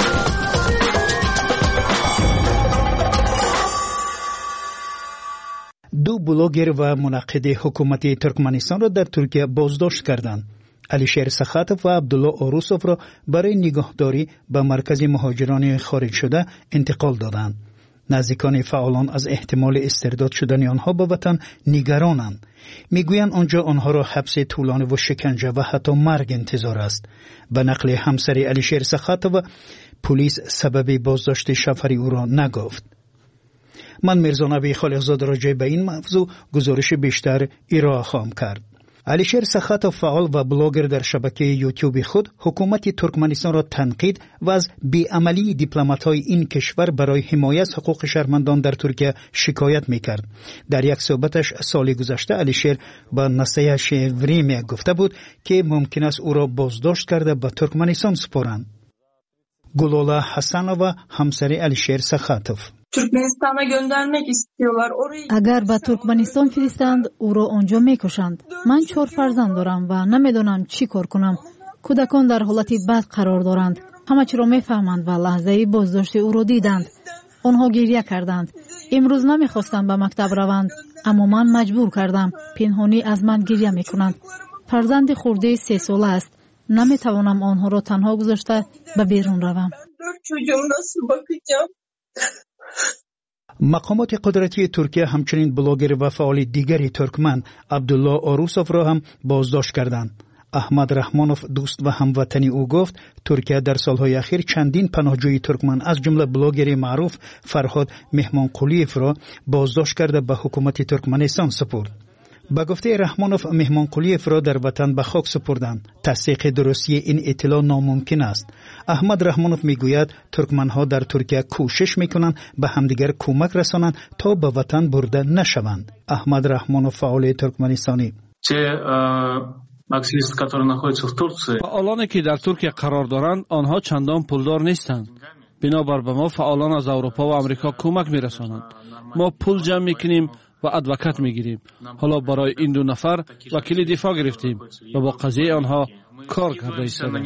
دو بلوگر و منعقد حکومت ترکمنستان را در ترکیه بازداشت کردند. علیشیر سخاتوف و عبدالله اوروسوف را برای نگهداری به مرکز مهاجران خارج شده انتقال دادند. نزدیکان فعالان از احتمال استرداد شدن آنها به وطن نگرانند. میگویند آنجا آنها را حبس طولانی و شکنجه و حتی مرگ انتظار است. به نقل همسر علیشیر سخاتوف، پلیس سبب بازداشت شوهر او را نگفت. من میرزا نبی خالقزاده راجع به این موضوع گزارش بیشتر ارائه خواهم کرد. علیشیر سخاتوف فعال و بلاگر در شبکه یوتیوب خود حکومت ترکمنستان را تنقید و از بیعملی دیپلمات‌های این کشور برای حمایت از حقوق شهروندان در ترکیه شکایت می‌کرد. در یک صحبتش سال گذشته علیشیر با نسایه شوریمی گفته بود که ممکن است او را بازداشت کرده به ترکمنستان سپارند. گلولا حسنova همسر علیشیر سخاتوف: Türkmenistan'a göndermek istiyorlar. Orayı اگر به ترکمنستان فرستند او را آنجا میکشند. من چهار فرزند دارم و نمیدانم چی کار کنم. کودکان در حالت بد قرار دارند. همه چی را میفهمند و لحظه بازداشت او را دیدند. آنها گریه کردند. امروز نمیخواستند به مکتب روند، اما من مجبور کردم. پنهانی از من گریه میکنند. فرزند خورده سه ساله است. نمیتوانم آنها را تنها گذاشته به بیرون روم. dört çocuğumu nasıl bakacağım? مقامات قدرتی ترکیه همچنین بلاگر و فعال دیگری ترکمن عبدالله آروسوف را هم بازداشت کردند. احمد رحمانوف دوست و هموطنی او گفت ترکیه در سالهای اخیر چندین پناهجوی ترکمن از جمله بلاگر معروف فرهاد مهمانقلیف را بازداشت کرده به حکومت ترکمنستان سپرد. با گفته رحمانوف مهمانقلیف را در وطن به خاک سپردند. تصدیق درستی این اطلاع ناممکن است. احمد رحمانوف میگوید ترکمنها در ترکیه کوشش میکنند به همدیگر کمک رسانند تا به وطن برده نشوند. احمد رحمانوف فعال ترکمنستانی فعالانی که در ترکیه قرار دارند آنها چندان پولدار نیستند. بنابر به ما فعالان از اروپا و آمریکا کمک میرسانند. ما پول جمع میکنیم و ادوکت میگیریم. حالا برای این دو نفر وکیل دفاع گرفتیم و با قضیه آنها کار کرده ایستادیم.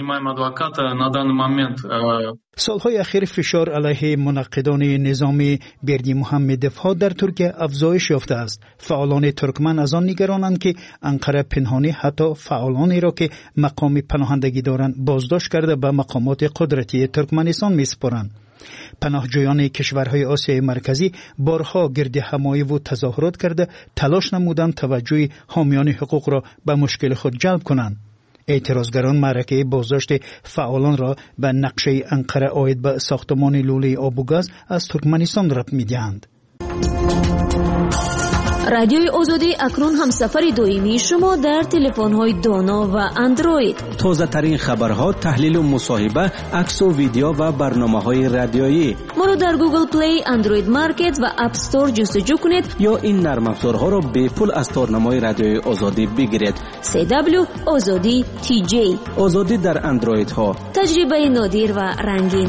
سالهای اخیر فشار علیه منقدان نظام بردی محمدی‌ها در ترکیه افزایش یافته است. فعالان ترکمن از آن نگرانند که انقره پنهانی حتی فعالانی را که مقام پناهندگی دارند بازداشت کرده به مقامات قدرتی ترکمنستان میسپارند. پناهجویان کشورهای آسیای مرکزی بارها گرد حمایت و تظاهرات کرده تلاش نمودند توجه حامیان حقوق را به مشکل خود جلب کنند. اعتراضگران معرکه بازداشت فعالان را به نقشه انقره عاید به ساختمان لوله آب و گاز از ترکمنستان ربط می‌دهند. رادیوی آزادی اکنون همسفر دائمی شما در تلفن‌های دانا و اندروید. تازه ترین خبرها، تحلیل و مصاحبه، عکس و ویدیو و برنامه‌های رادیویی. ما را در گوگل پلی، اندروید مارکت و اپ استور جستجو کنید یا این نرم افزارها را به پول از تارنمای رادیوی آزادی بگیرید. سی دبلیو آزادی تی جی. آزادی در اندروید ها. تجربه نادر و رنگین.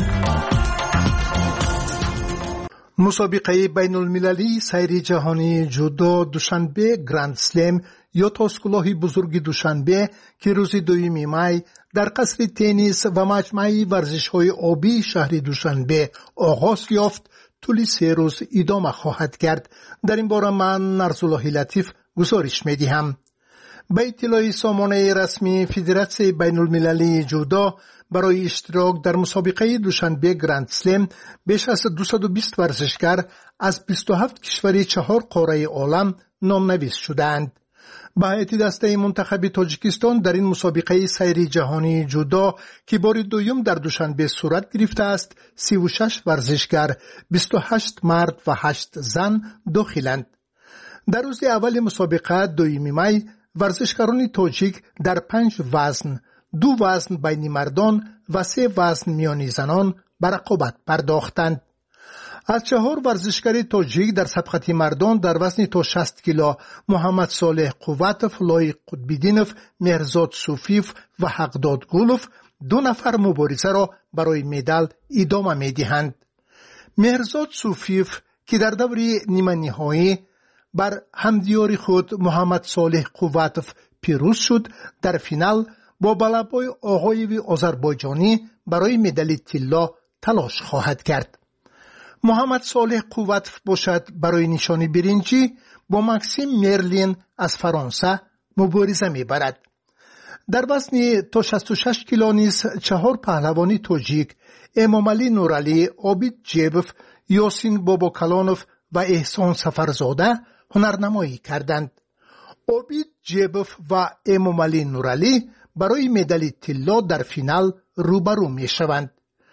مسابقه بین المللی سیر جهانی جودو دوشنبه گراند سلم یا تاسکلاه بزرگ دوشنبه که روز دوم مای در قصر تنیس و مجمع ورزش‌های آبی شهر دوشنبه آغاز یافت طول سه روز ادامه خواهد کرد. در این باره من نرزالله لطیف گزارش می‌دهم. به اطلاع سامانه رسمی فدراسیون بین المللی جودو برای اشتراک در مسابقه دوشنبه گراند سلم بیش از دویست و بیست ورزشکار از بیست و هفت کشور چهار قاره عالم نامنویس شدند. به هیئت دسته منتخب تاجیکستان در این مسابقه سیر جهانی جودو که بار دوم در دوشنبه صورت گرفته است سی و شش ورزشکار، بیست و هشت مرد و هشت زن داخلند. در روز اول مسابقه دوم مای ورزشکاران تاجیک در پنج وزن، دو وزن بین مردان و سه وزن میان زنان به رقابت پرداختند. از چهار ورزشکار تاجیک در سبقت مردان در وزن تا شصت کیلو محمد صالح قوتوف، لایق قطب‌الدینوف، مهرزاد صوفیف و حقداد گولوف دو نفر مبارزه را برای مدال ادامه می‌دهند. مهرزاد صوفیف که در دور نیمه نهایی بر همدیار خود محمد صالح قوتوف پیروز شد، در فینال با بلبای آقای آذربایجانی برای مدال طلا تلاش خواهد کرد. محمد صالح قوتوف باشد برای نشان برنجی با مکسیم مرلین از فرانسه مبارزه میبرد. در وزن تا شصت و شش کیلو نیز چهار پهلوانی تاجیک امامعلی نورعلی، عابد جیبوف، یاسین باباکلانوف و احسان سفرزاده هنرنمایی کردند. عابد جیبوف و امامعلی نورعلی برای مدال طلا در فینال روبرو می شوند.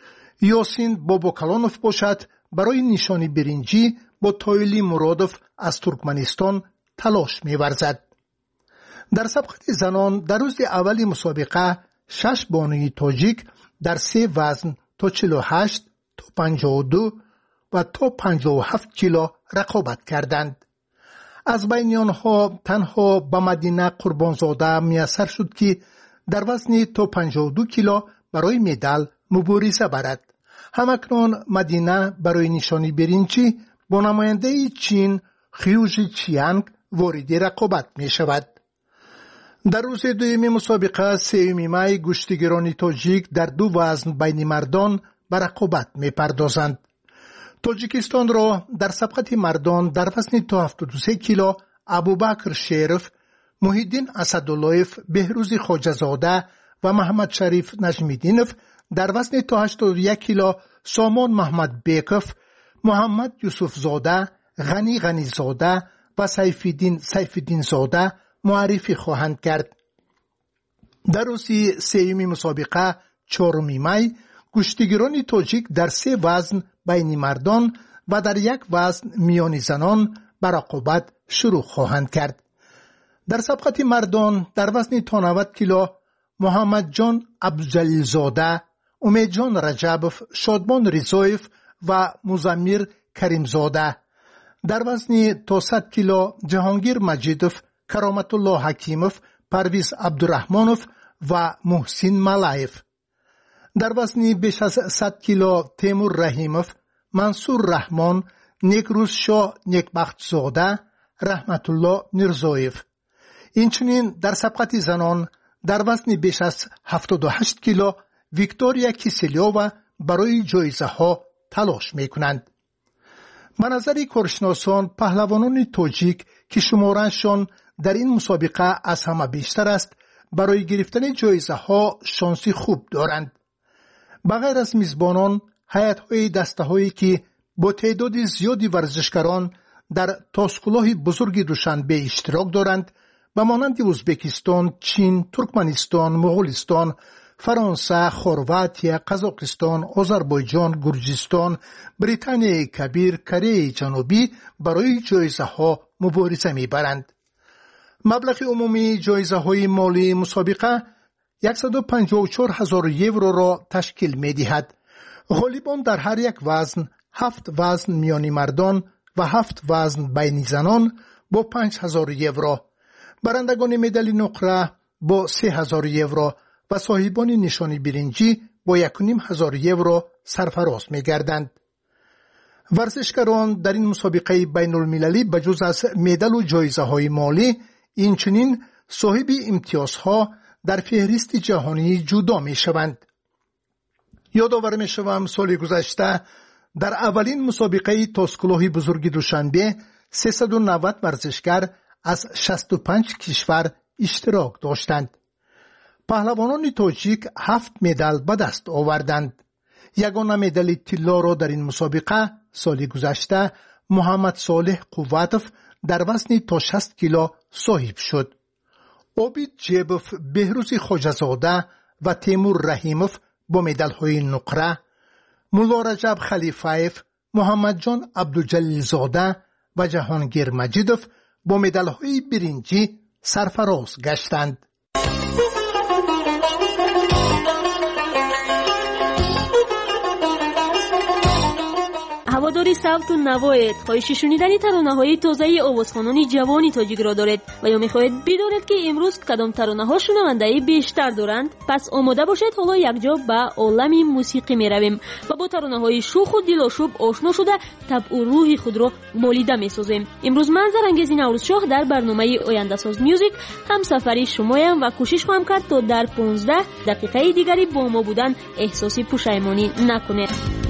یاسین باباکلانوف باشد برای نشانی برنجی با تایلی مرادوف از ترکمنستان تلاش می ورزد. در سبقت زنان در روز اول مسابقه شش بانوی تاجیک در سه وزن تا چهل و هشت تا پنجاه و دو و تا پنجاه و هفت کیلو رقابت کردند. از بین آنها تنها به مدینه قربانزاده میسر شد که در وزن تا پنجاه و دو کیلو برای مدال مبارزه برد. همکنون مدینه برای نشانی برنجی با نماینده چین خیوژ چیانگ وارد رقابت می شود. در روز دوم مسابقه سوم مای گشتیگران تاجیک در دو وزن بین مردان به رقابت می پردازند. تاجیکستان را در سبقت مردان در وزن تا هفتاد و سه کیلو ابوبکر شریف، محیدین اسداللهیف، بهروز خواجه‌زاده و محمد شریف نجمیدینوف، در وزن تا هشتاد و یک کیلو سامان محمد بیکوف، محمد یوسف زاده، غنی غنی زاده و سیفالدین سیفالدین زاده معرفی خواهند کرد. در روز سوم مسابقه چهارم می کشتیگیران تاجیک در سه وزن بین مردان و در یک وزن میان زنان به رقابت شروع خواهند کرد. در سبقت مردان در وزن تا نود کیلو محمد جان عبدالجلیل زاده، امید جان رجبوف، شادمان رضایف و مزمیر کریم زاده. در وزن تا صد کیلو جهانگیر مجیدوف، کرامت الله حکیموف، پرویز عبدالرحمانوف و محسن ملایف. در وزن بیش از صد کیلو تیمور رحیموف، منصور رحمان، نیکروز شاه نیکبخت زاده، رحمت الله میرزایف. اینچنین در سبقت زنان در وزن بیش از هفتاد و هشت کیلو ویکتوریا کیسلیووا برای جایزه ها تلاش می کنند. به نظر کارشناسان پهلوانان تاجیک که شمارهشان در این مسابقه از همه بیشتر است برای گرفتن جایزه ها شانسی خوب دارند. بغیر از میزبانان، هیئت های دسته هایی که با تعداد زیادی ورزشکاران در تاسکولاه بزرگ دوشنبه اشتراک دارند به مانند ازبکستان، چین، ترکمنستان، مغولستان، فرانسه، خرواتیا، قزاقستان، آذربایجان، گرجستان، بریتانیای کبیر، کره جنوبی برای جایزه ها مبارزه میبرند. مبلغ عمومی جایزه های مالی مسابقه صد و پنجاه و چهار هزار یورو را تشکیل می دهد. غالبان در هر یک وزن، هفت وزن میانی مردان و هفت وزن بین زنان با پنج هزار یورو، برندگان مدال نقره با سه هزار یورو و صاحبان نشانی برنجی با یک و نیم هزار یورو سرفراز می گردند. ورزشکاران در این مسابقه بین المللی بجز از مدال و جایزه های مالی اینچنین صاحب امتیازها در فهرست جهانی جودا می شوند. یادآور می شوم سال گذشته در اولین مسابقه تاسکولاه بزرگ دوشنبه سیصد و نود ورزشکار از شصت و پنج کشور اشتراک داشتند. پهلوانان تاجیک هفت مدال به دست آوردند. یگانه مدال طلا را در این مسابقه سال گذشته محمد صالح قوتوف در وزن تا شصت کیلو صاحب شد. عابد جیبوف، بهروز خواجه‌زاده و تیمور رحیموف با مدال های نقره، مولا رجب خلیفایف، محمد جان عبدالجلیل زاده و جهانگیر مجیدوف با مدال های برنجی سرفراز گشتند. هواداری صوت و نوایت خواهش شنیدن ترانه‌های تازه آوازخوانان جوانی تاجیک را دارد و یا می‌خواهید بدانید که امروز کدام ترانه‌ها شنوندگی بیشتر دارند، پس آماده باشید حالا یکجا به عالم موسیقی می‌رویم و با ترانه‌های شوخ و دلاشوب آشنا شده طبع و روح خود را مالیده می‌سازیم. امروز من زرانگیز نوروز شاه در برنامه آینده ساز میوزیک همسفری شمایم و کوشش خواهم کرد تا در پانزده دقیقه دیگری با ما بودن احساس پشیمانی نکنید.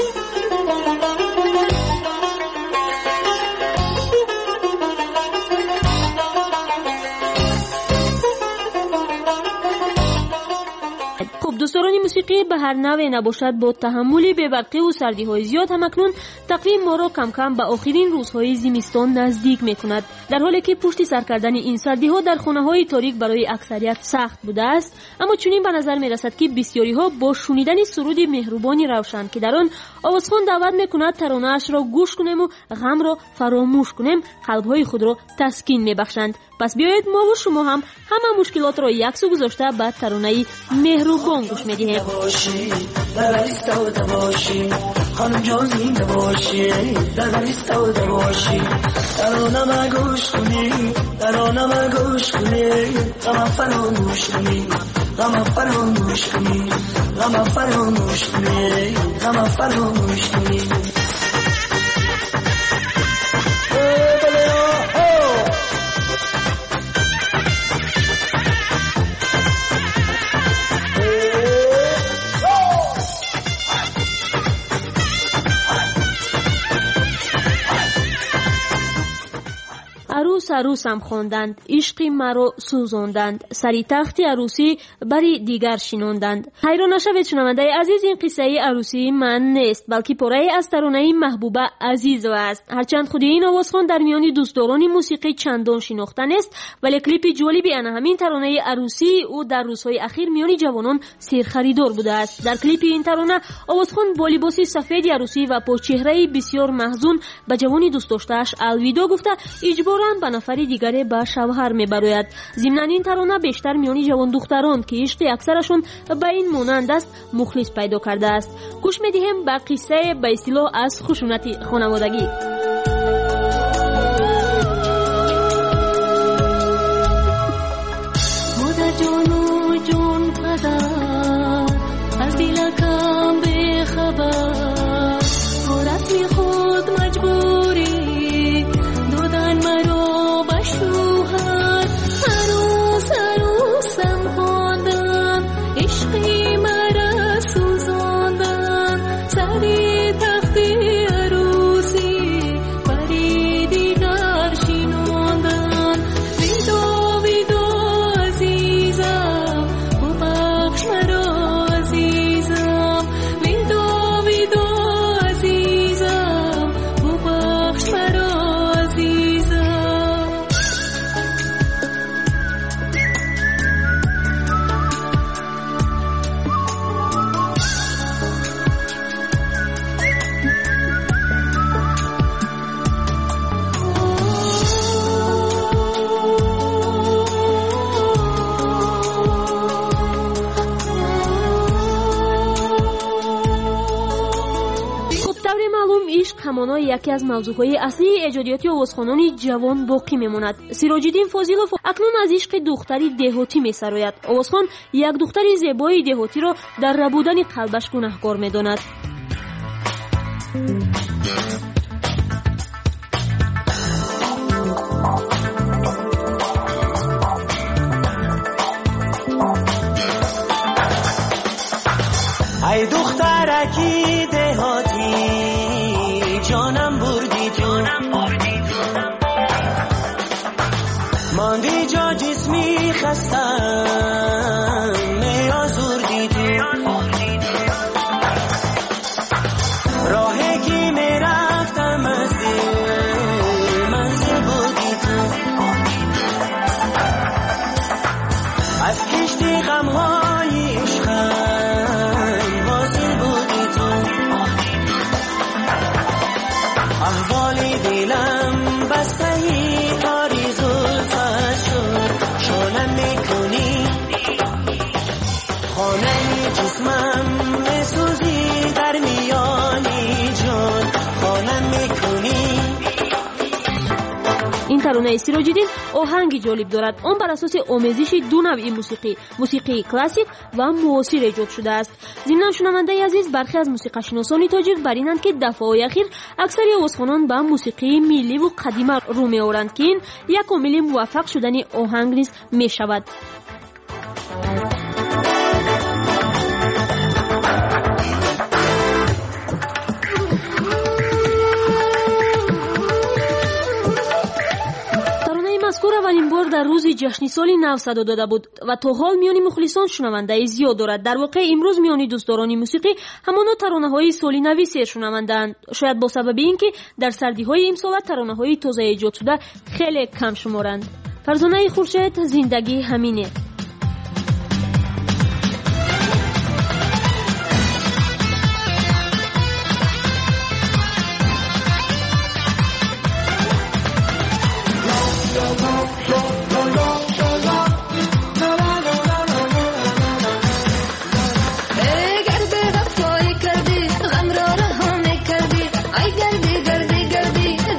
دوستان موسیقی به هر نوع نباشد با تحمل بی‌برقی و سردی های زیاد هم اکنون تقویم ما را کم کم به آخرین روزهای زمستان نزدیک می کند، در حالی که پشت سر کردن این سردی ها در خانه های تاریک برای اکثریت سخت بوده است. اما چنین به نظر می رسد که بسیاری ها با شنیدن سرود مهربانی روشن که در آن آوازخوان دعوت می کند ترانه اش را گوش کنیم و غم را فراموش کنیم، قلب های خود را تسکین می بخشند. پس بیایید ما و شما هم همه مشکلات را یک سو گذاشته به ترانه مهربان گوش میدیم. در ایستاده باشی خانم جان زنده باشی، در ایستاده باشی ترانه‌ام گوش کنی، ترانه‌ام گوش کنی، غم فراموش کنی، غم فراموش کنی، غم فراموش کنی، غم فراموش کنی. عروس عروس عروسم خواندند، عشقی مرا سوزاندند، سری تخت عروسی بری دیگر شناندند. حیران نشوید شنونده عزیز، این قصه عروسی من نیست، بلکه پاره از ترانه محبوبه عزیز است. هرچند خود این آوازخوان در میان دوستداران موسیقی چندان شناخته نیست، ولی کلیپ جالبی آن همین ترانه عروسی او در روزهای اخیر میان جوانان سیر خریدار بوده است. در کلیپ این ترانه آوازخوان با لباس سفید عروسی و با چهره بسیار محزون به جوانی دوست داشته‌اش الوداع گفته اجباراً به نفر دیگری به شوهر میبراید. ضمن این ترانه بیشتر میان جوان دختران که عشق اکثرشون به این مانند است مخلص پیدا کرده است. گوش میدیم به قصه به اصطلاح از خشونت خانوادگی. از دلکم به خبر خورت خود مجبوری دادن مرا به شوهر. عروس عروسم خواندن، عشقی مرا سوزاندن، سری تخت عروسی بری دیگر شناندن. ویدا ویدا عزیزم ببخش مرا، همانا یکی از موضوعهای اصلی ایجادیاتی آوازخوانان جوان باقی میماند. سیراج‌الدین فاضلوف اکنون از عشق دختری دهاتی میسراید. آوازخوان یک دختر زیبای دهاتی را در ربودن قلبش گناهکار میداند. ای دخترکی دهاتی جانم بردی تو، ماندی جا جسمی خستم می آزردی تو. راهی که می رفتم از دل منزل بودی تو، از کشتی غمهای عشقم واصل بودی تو. احوالی دلم بستهی کاری زلفت شد، شانم میکنی خانه جسمم میسوزی در میانی جان، خانم میکنی. این ترانه سیراج‌الدین آهنگی جالب دارد. آن بر اساس آمیزش دو نوع موسیقی، موسیقی کلاسیک و معاصر ایجاد شده است. ضمن شنونده عزیز، برخی از موسیقی‌شناسان تاجیک بر اینند که دفعه‌های اخیر اکثری آوازخوانان به موسیقی ملی و قدیمی رو می‌آورند که این یک عامل موفق شدن آهنگ نیز می‌شود. مذکور اولین بار در روز جشن سال نو صدا داده بود و تا حال میان مخلصان شنونده زیاد دارد. در واقع امروز میان دوستداران موسیقی همانا ترانه‌های سالی نوی سیر شنوندند، شاید با سبب اینکه در سردی‌های امسال ترانه‌های تازه ایجاد شده خیلی کم شمارند. فرزانه خورشید، زندگی همینه.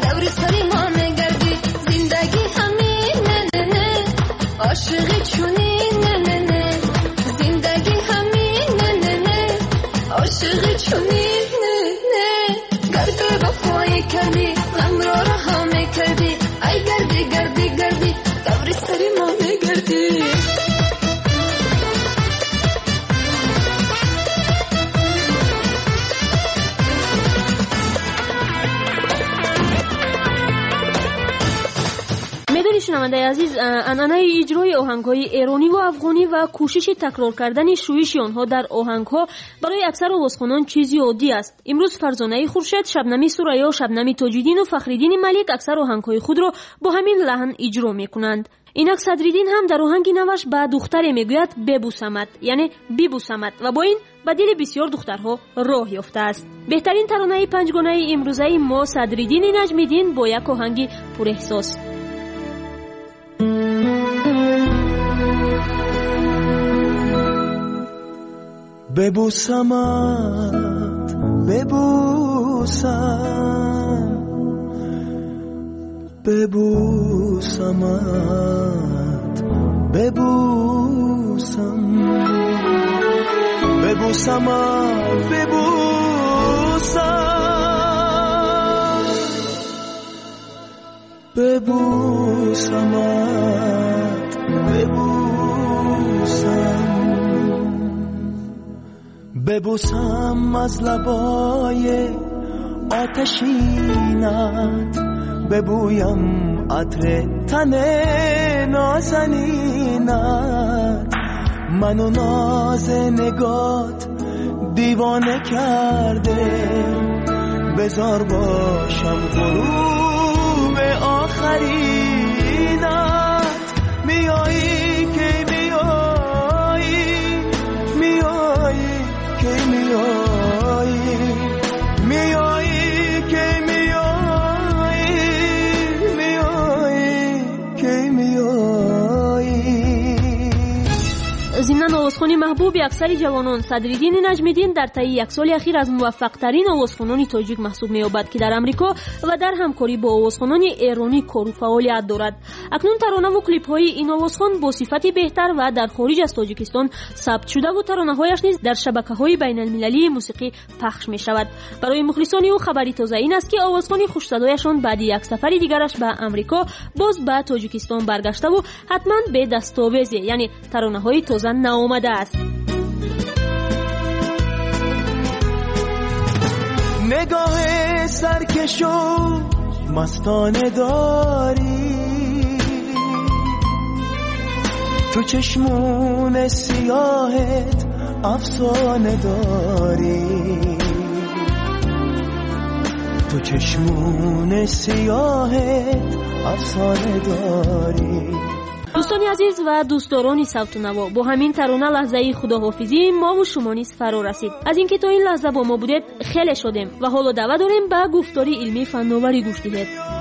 عاشق چونی شنونده عزیز، عنعنه اجرای آهنگ‌های ایرانی و افغانی و کوشش تکرار کردن شویش آنها در آهنگ‌ها برای اکثر آوازخوانان چیزی عادی است. امروز فرزانه خورشید، شبنمی سوریا، شبنمی تاج‌الدین و فخرالدین ملک اکثر آهنگ‌های خود را با همین لحن اجرا می‌کنند. اینک صدرالدین هم در آهنگ نوش به دختر میگوید ببوسمت، یعنی بیبوسمت، و با این به دل بسیار دخترها راه یافته است. بهترین ترانه پنجگانه امروزه ما صدرالدین نجمی‌دین با یک آهنگ پر احساس. ببوسمت ببوسم ببوسمت ببوسم ببوسمت ببوسم ببوسمت ببوسم ببوسم از لبای آتشینت، ببویم عطر تن نازنینت، منو ناز نگات دیوانه کرده، بذار باشم غروب آخرینت، میایی که میایی میایی که میایی میایی که میایی میایی که میایی. ضمن آوازخوانی محبوب اکثر جوانان، صدرالدین نجمی‌دین در طی یک سال اخیر از موفق‌ترین آوازخوانان تاجیک محسوب می‌یابد که در امریکا و در همکاری با آوازخوانان ایرانی کار و فعالیت دارد. اکنون ترانه و کلیپ‌های این آوازخوان با صفت بهتر و در خارج از تاجیکستان ثبت شده و ترانه‌هایش نیز در شبکه‌های بین‌المللی موسیقی پخش می‌شود. برای مخلصان او خبری تازه این است که آوازخوان خوش‌صدایشان بعد یک سفر دیگرش به امریکا باز به تاجیکستان برگشته و حتما به دستاویز، یعنی ترانه‌های تازه نآمده است. نگاه سرکشو مستانه داری، تو چشمون سیاهت افسانه داری، تو چشمون سیاهت افسانه داری. دوستان عزیز و دوستداران صوت و نوا، با همین ترانه لحظه خداحافظی ما و شما نیز فرا رسید. از اینکه تا این لحظه با ما بودید خیلی شدیم و حالا دعوت داریم به گفتاری علمی فناوری گوش دهید.